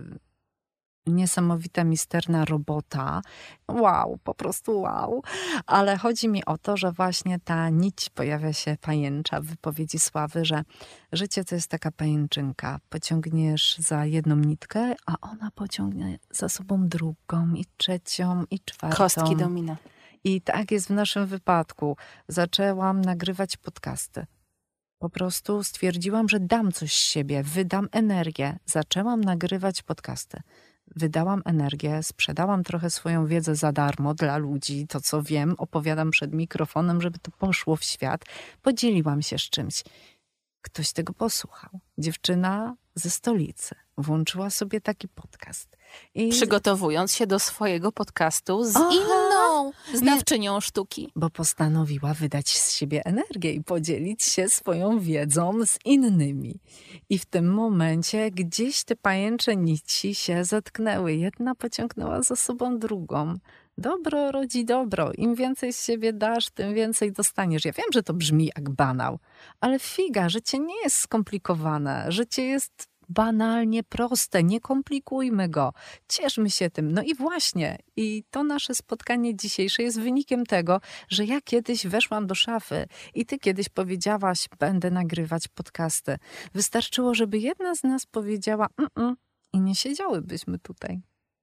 niesamowita, misterna robota. Wow, po prostu wow. Ale chodzi mi o to, że właśnie ta nić pojawia się pajęcza w wypowiedzi Sławy, że życie to jest taka pajęczynka. Pociągniesz za jedną nitkę, a ona pociągnie za sobą drugą i trzecią i czwartą. Kostki domina. I tak jest w naszym wypadku. Zaczęłam nagrywać podcasty. Po prostu stwierdziłam, że dam coś z siebie, wydam energię. Zaczęłam nagrywać podcasty. Wydałam energię, sprzedałam trochę swoją wiedzę za darmo dla ludzi. To, co wiem, opowiadam przed mikrofonem, żeby to poszło w świat. Podzieliłam się z czymś. Ktoś tego posłuchał. Dziewczyna ze stolicy włączyła sobie taki podcast. I... Przygotowując się do swojego podcastu z Aha. inną znawczynią sztuki. Bo postanowiła wydać z siebie energię i podzielić się swoją wiedzą z innymi. I w tym momencie gdzieś te pajęcze nici się zetknęły. Jedna pociągnęła za sobą drugą. Dobro rodzi dobro. Im więcej z siebie dasz, tym więcej dostaniesz. Ja wiem, że to brzmi jak banał, ale figa, życie nie jest skomplikowane. Życie jest banalnie proste. Nie komplikujmy go. Cieszmy się tym. No i właśnie. I to nasze spotkanie dzisiejsze jest wynikiem tego, że ja kiedyś weszłam do szafy i ty kiedyś powiedziałaś, będę nagrywać podcasty. Wystarczyło, żeby jedna z nas powiedziała mm-mm, i nie siedziałybyśmy tutaj.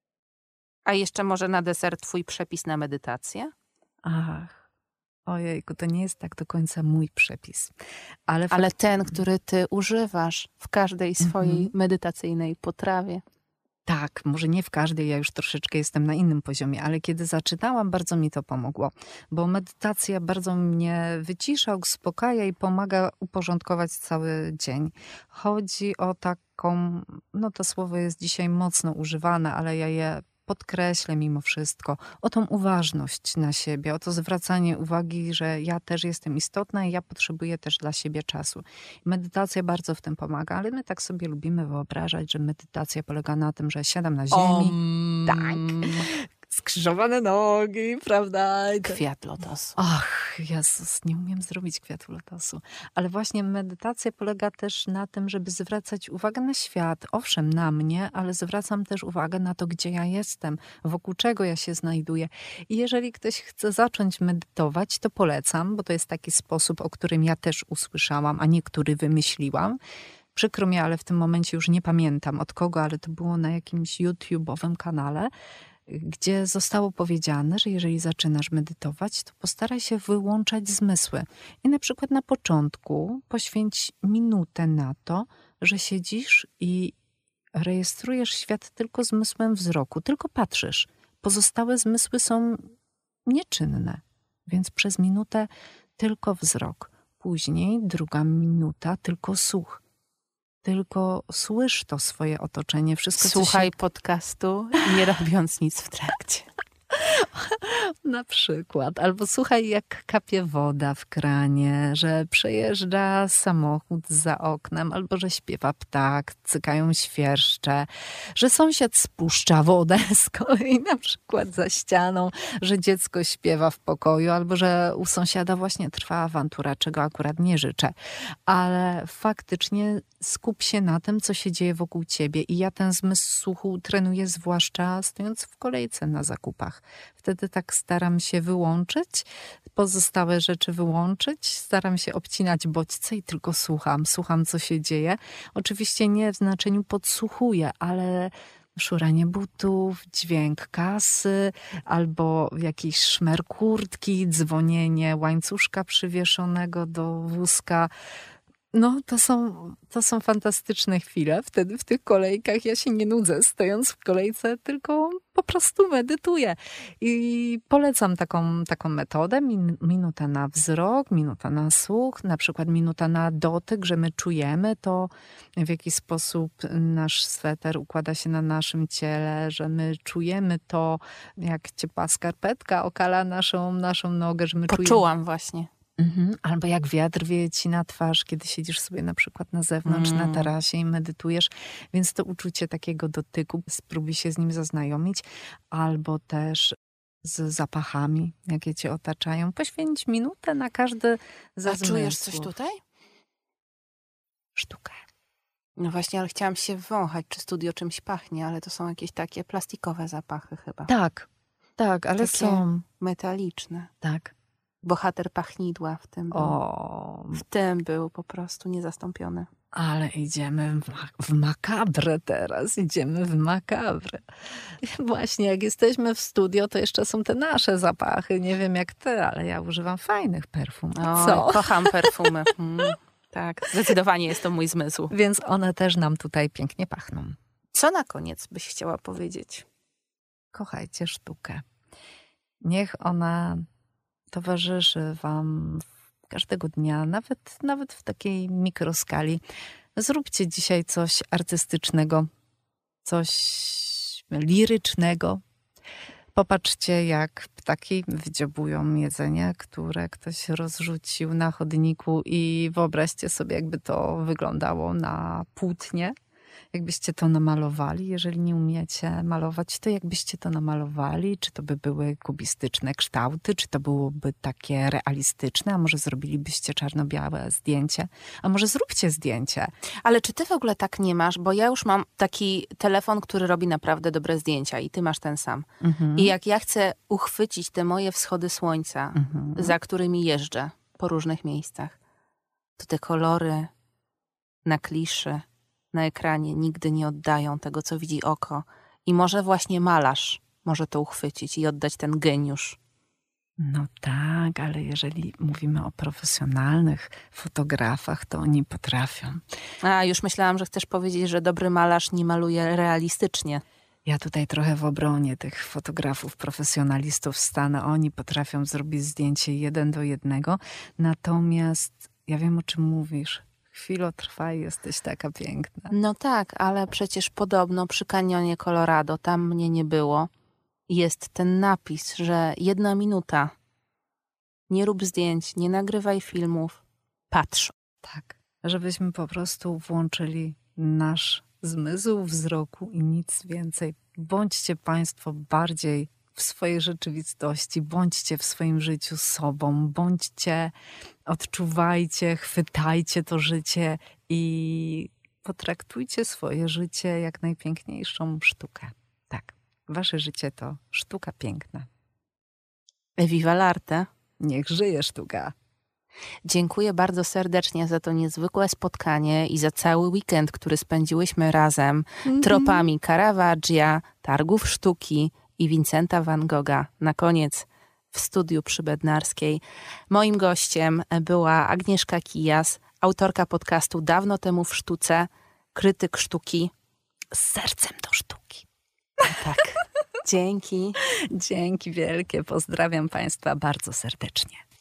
A jeszcze może na deser twój przepis na medytację? Ach, ojejku, to nie jest tak do końca mój przepis. Ale, Ale ten, który ty używasz w każdej swojej Mhm. medytacyjnej potrawie. Tak, może nie w każdej, ja już troszeczkę jestem na innym poziomie, ale kiedy zaczynałam, bardzo mi to pomogło, bo medytacja bardzo mnie wycisza, uspokaja i pomaga uporządkować cały dzień. Chodzi o taką, no to słowo jest dzisiaj mocno używane, ale ja je podkreślę mimo wszystko, o tą uważność na siebie, o to zwracanie uwagi, że ja też jestem istotna i ja potrzebuję też dla siebie czasu. Medytacja bardzo w tym pomaga, ale my tak sobie lubimy wyobrażać, że medytacja polega na tym, że siadam na ziemi, Om. tak, skrzyżowane nogi, prawda? I to- Kwiat lotosu. Ach, Jezus, nie umiem zrobić kwiatu lotosu. Ale właśnie medytacja polega też na tym, żeby zwracać uwagę na świat. Owszem, na mnie, ale zwracam też uwagę na to, gdzie ja jestem, wokół czego ja się znajduję. I jeżeli ktoś chce zacząć medytować, to polecam, bo to jest taki sposób, o którym ja też usłyszałam, a nie który wymyśliłam. Przykro mi, ale w tym momencie już nie pamiętam od kogo, ale to było na jakimś YouTube'owym kanale, gdzie zostało powiedziane, że jeżeli zaczynasz medytować, to postaraj się wyłączać zmysły. I na przykład na początku poświęć minutę na to, że siedzisz i rejestrujesz świat tylko zmysłem wzroku, tylko patrzysz. Pozostałe zmysły są nieczynne, więc przez minutę tylko wzrok. Później druga minuta tylko słuch. Tylko słysz to swoje otoczenie. Wszystko, Słuchaj co się... podcastu, nie robiąc nic w trakcie. Na przykład. Albo słuchaj, jak kapie woda w kranie, że przejeżdża samochód za oknem, albo że śpiewa ptak, cykają świerszcze, że sąsiad spuszcza wodę z kolei na przykład za ścianą, że dziecko śpiewa w pokoju, albo że u sąsiada właśnie trwa awantura, czego akurat nie życzę. Ale faktycznie skup się na tym, co się dzieje wokół ciebie. I ja ten zmysł słuchu trenuję zwłaszcza stojąc w kolejce na zakupach. Wtedy tak staram się wyłączyć, pozostałe rzeczy wyłączyć. Staram się obcinać bodźce i tylko słucham. Słucham, co się dzieje. Oczywiście nie w znaczeniu podsłuchuję, ale szuranie butów, dźwięk kasy, albo jakiś szmer kurtki, dzwonienie łańcuszka przywieszonego do wózka. No, to są, to są fantastyczne chwile. Wtedy w tych kolejkach ja się nie nudzę stojąc w kolejce, tylko po prostu medytuję. I polecam taką, taką metodę. Min, minuta na wzrok, minuta na słuch, na przykład minuta na dotyk, że my czujemy to, w jaki sposób nasz sweter układa się na naszym ciele, że my czujemy to, jak ciepła skarpetka okala naszą, naszą nogę, że my czujemy... Poczułam właśnie. Mhm. Albo jak wiatr wieje ci na twarz, kiedy siedzisz sobie na przykład na zewnątrz, mm. na tarasie i medytujesz. Więc to uczucie takiego dotyku, spróbuj się z nim zaznajomić. Albo też z zapachami, jakie cię otaczają. Poświęć minutę na każdy ze A czujesz zmysłów. coś tutaj? Sztukę. No właśnie, ale chciałam się wąchać, czy studio czymś pachnie, ale to są jakieś takie plastikowe zapachy chyba. Tak, tak, ale takie są. metaliczne. Tak. Bohater pachnidła w tym był. O, W tym był po prostu niezastąpiony. ale idziemy w, ma- w makabrę teraz, idziemy w makabrę. Właśnie, jak jesteśmy w studio, to jeszcze są te nasze zapachy. Nie wiem jak ty, ale ja używam fajnych perfum. O, Co? kocham perfumy. Mm, tak, zdecydowanie jest to mój zmysł. Więc one też nam tutaj pięknie pachną. Co na koniec byś chciała powiedzieć? Kochajcie sztukę. Niech ona towarzyszy wam każdego dnia, nawet, nawet w takiej mikroskali. Zróbcie dzisiaj coś artystycznego, coś lirycznego. Popatrzcie, jak ptaki wydziobują jedzenie, które ktoś rozrzucił na chodniku i wyobraźcie sobie, jakby to wyglądało na płótnie. Jakbyście to namalowali. Jeżeli nie umiecie malować, to jakbyście to namalowali? Czy to by były kubistyczne kształty? Czy to byłoby takie realistyczne? A może zrobilibyście czarno-białe zdjęcie? A może zróbcie zdjęcie? Ale czy ty w ogóle tak nie masz? Bo ja już mam taki telefon, który robi naprawdę dobre zdjęcia i ty masz ten sam. Mhm. I jak ja chcę uchwycić te moje wschody słońca, Mhm. za którymi jeżdżę po różnych miejscach, to te kolory na kliszy, na ekranie nigdy nie oddają tego, co widzi oko. I może właśnie malarz może to uchwycić i oddać ten geniusz. No tak, ale jeżeli mówimy o profesjonalnych fotografach, to oni potrafią. A, już myślałam, że chcesz powiedzieć, że dobry malarz nie maluje realistycznie. Ja tutaj trochę w obronie tych fotografów, profesjonalistów stanę. Oni potrafią zrobić zdjęcie jeden do jednego. Natomiast ja wiem, o czym mówisz. Chwilo trwa i jesteś taka piękna. No tak, ale przecież podobno przy kanionie Colorado, tam mnie nie było, jest ten napis, że jedna minuta. Nie rób zdjęć, nie nagrywaj filmów. Patrz. Tak, żebyśmy po prostu włączyli nasz zmysł wzroku i nic więcej. Bądźcie państwo bardziej w swojej rzeczywistości, bądźcie w swoim życiu sobą, bądźcie, odczuwajcie, chwytajcie to życie i potraktujcie swoje życie jak najpiękniejszą sztukę. Tak, wasze życie to sztuka piękna. Viva l'arte. Niech żyje sztuka. Dziękuję bardzo serdecznie za to niezwykłe spotkanie i za cały weekend, który spędziłyśmy razem mm-hmm. tropami Caravaggia, targów sztuki i Vincenta van Gogha. Na koniec w studiu przy Bednarskiej. Moim gościem była Agnieszka Kijas, autorka podcastu Dawno temu w sztuce, krytyk sztuki z sercem do sztuki. Tak. Dzięki. Dzięki wielkie. Pozdrawiam państwa bardzo serdecznie.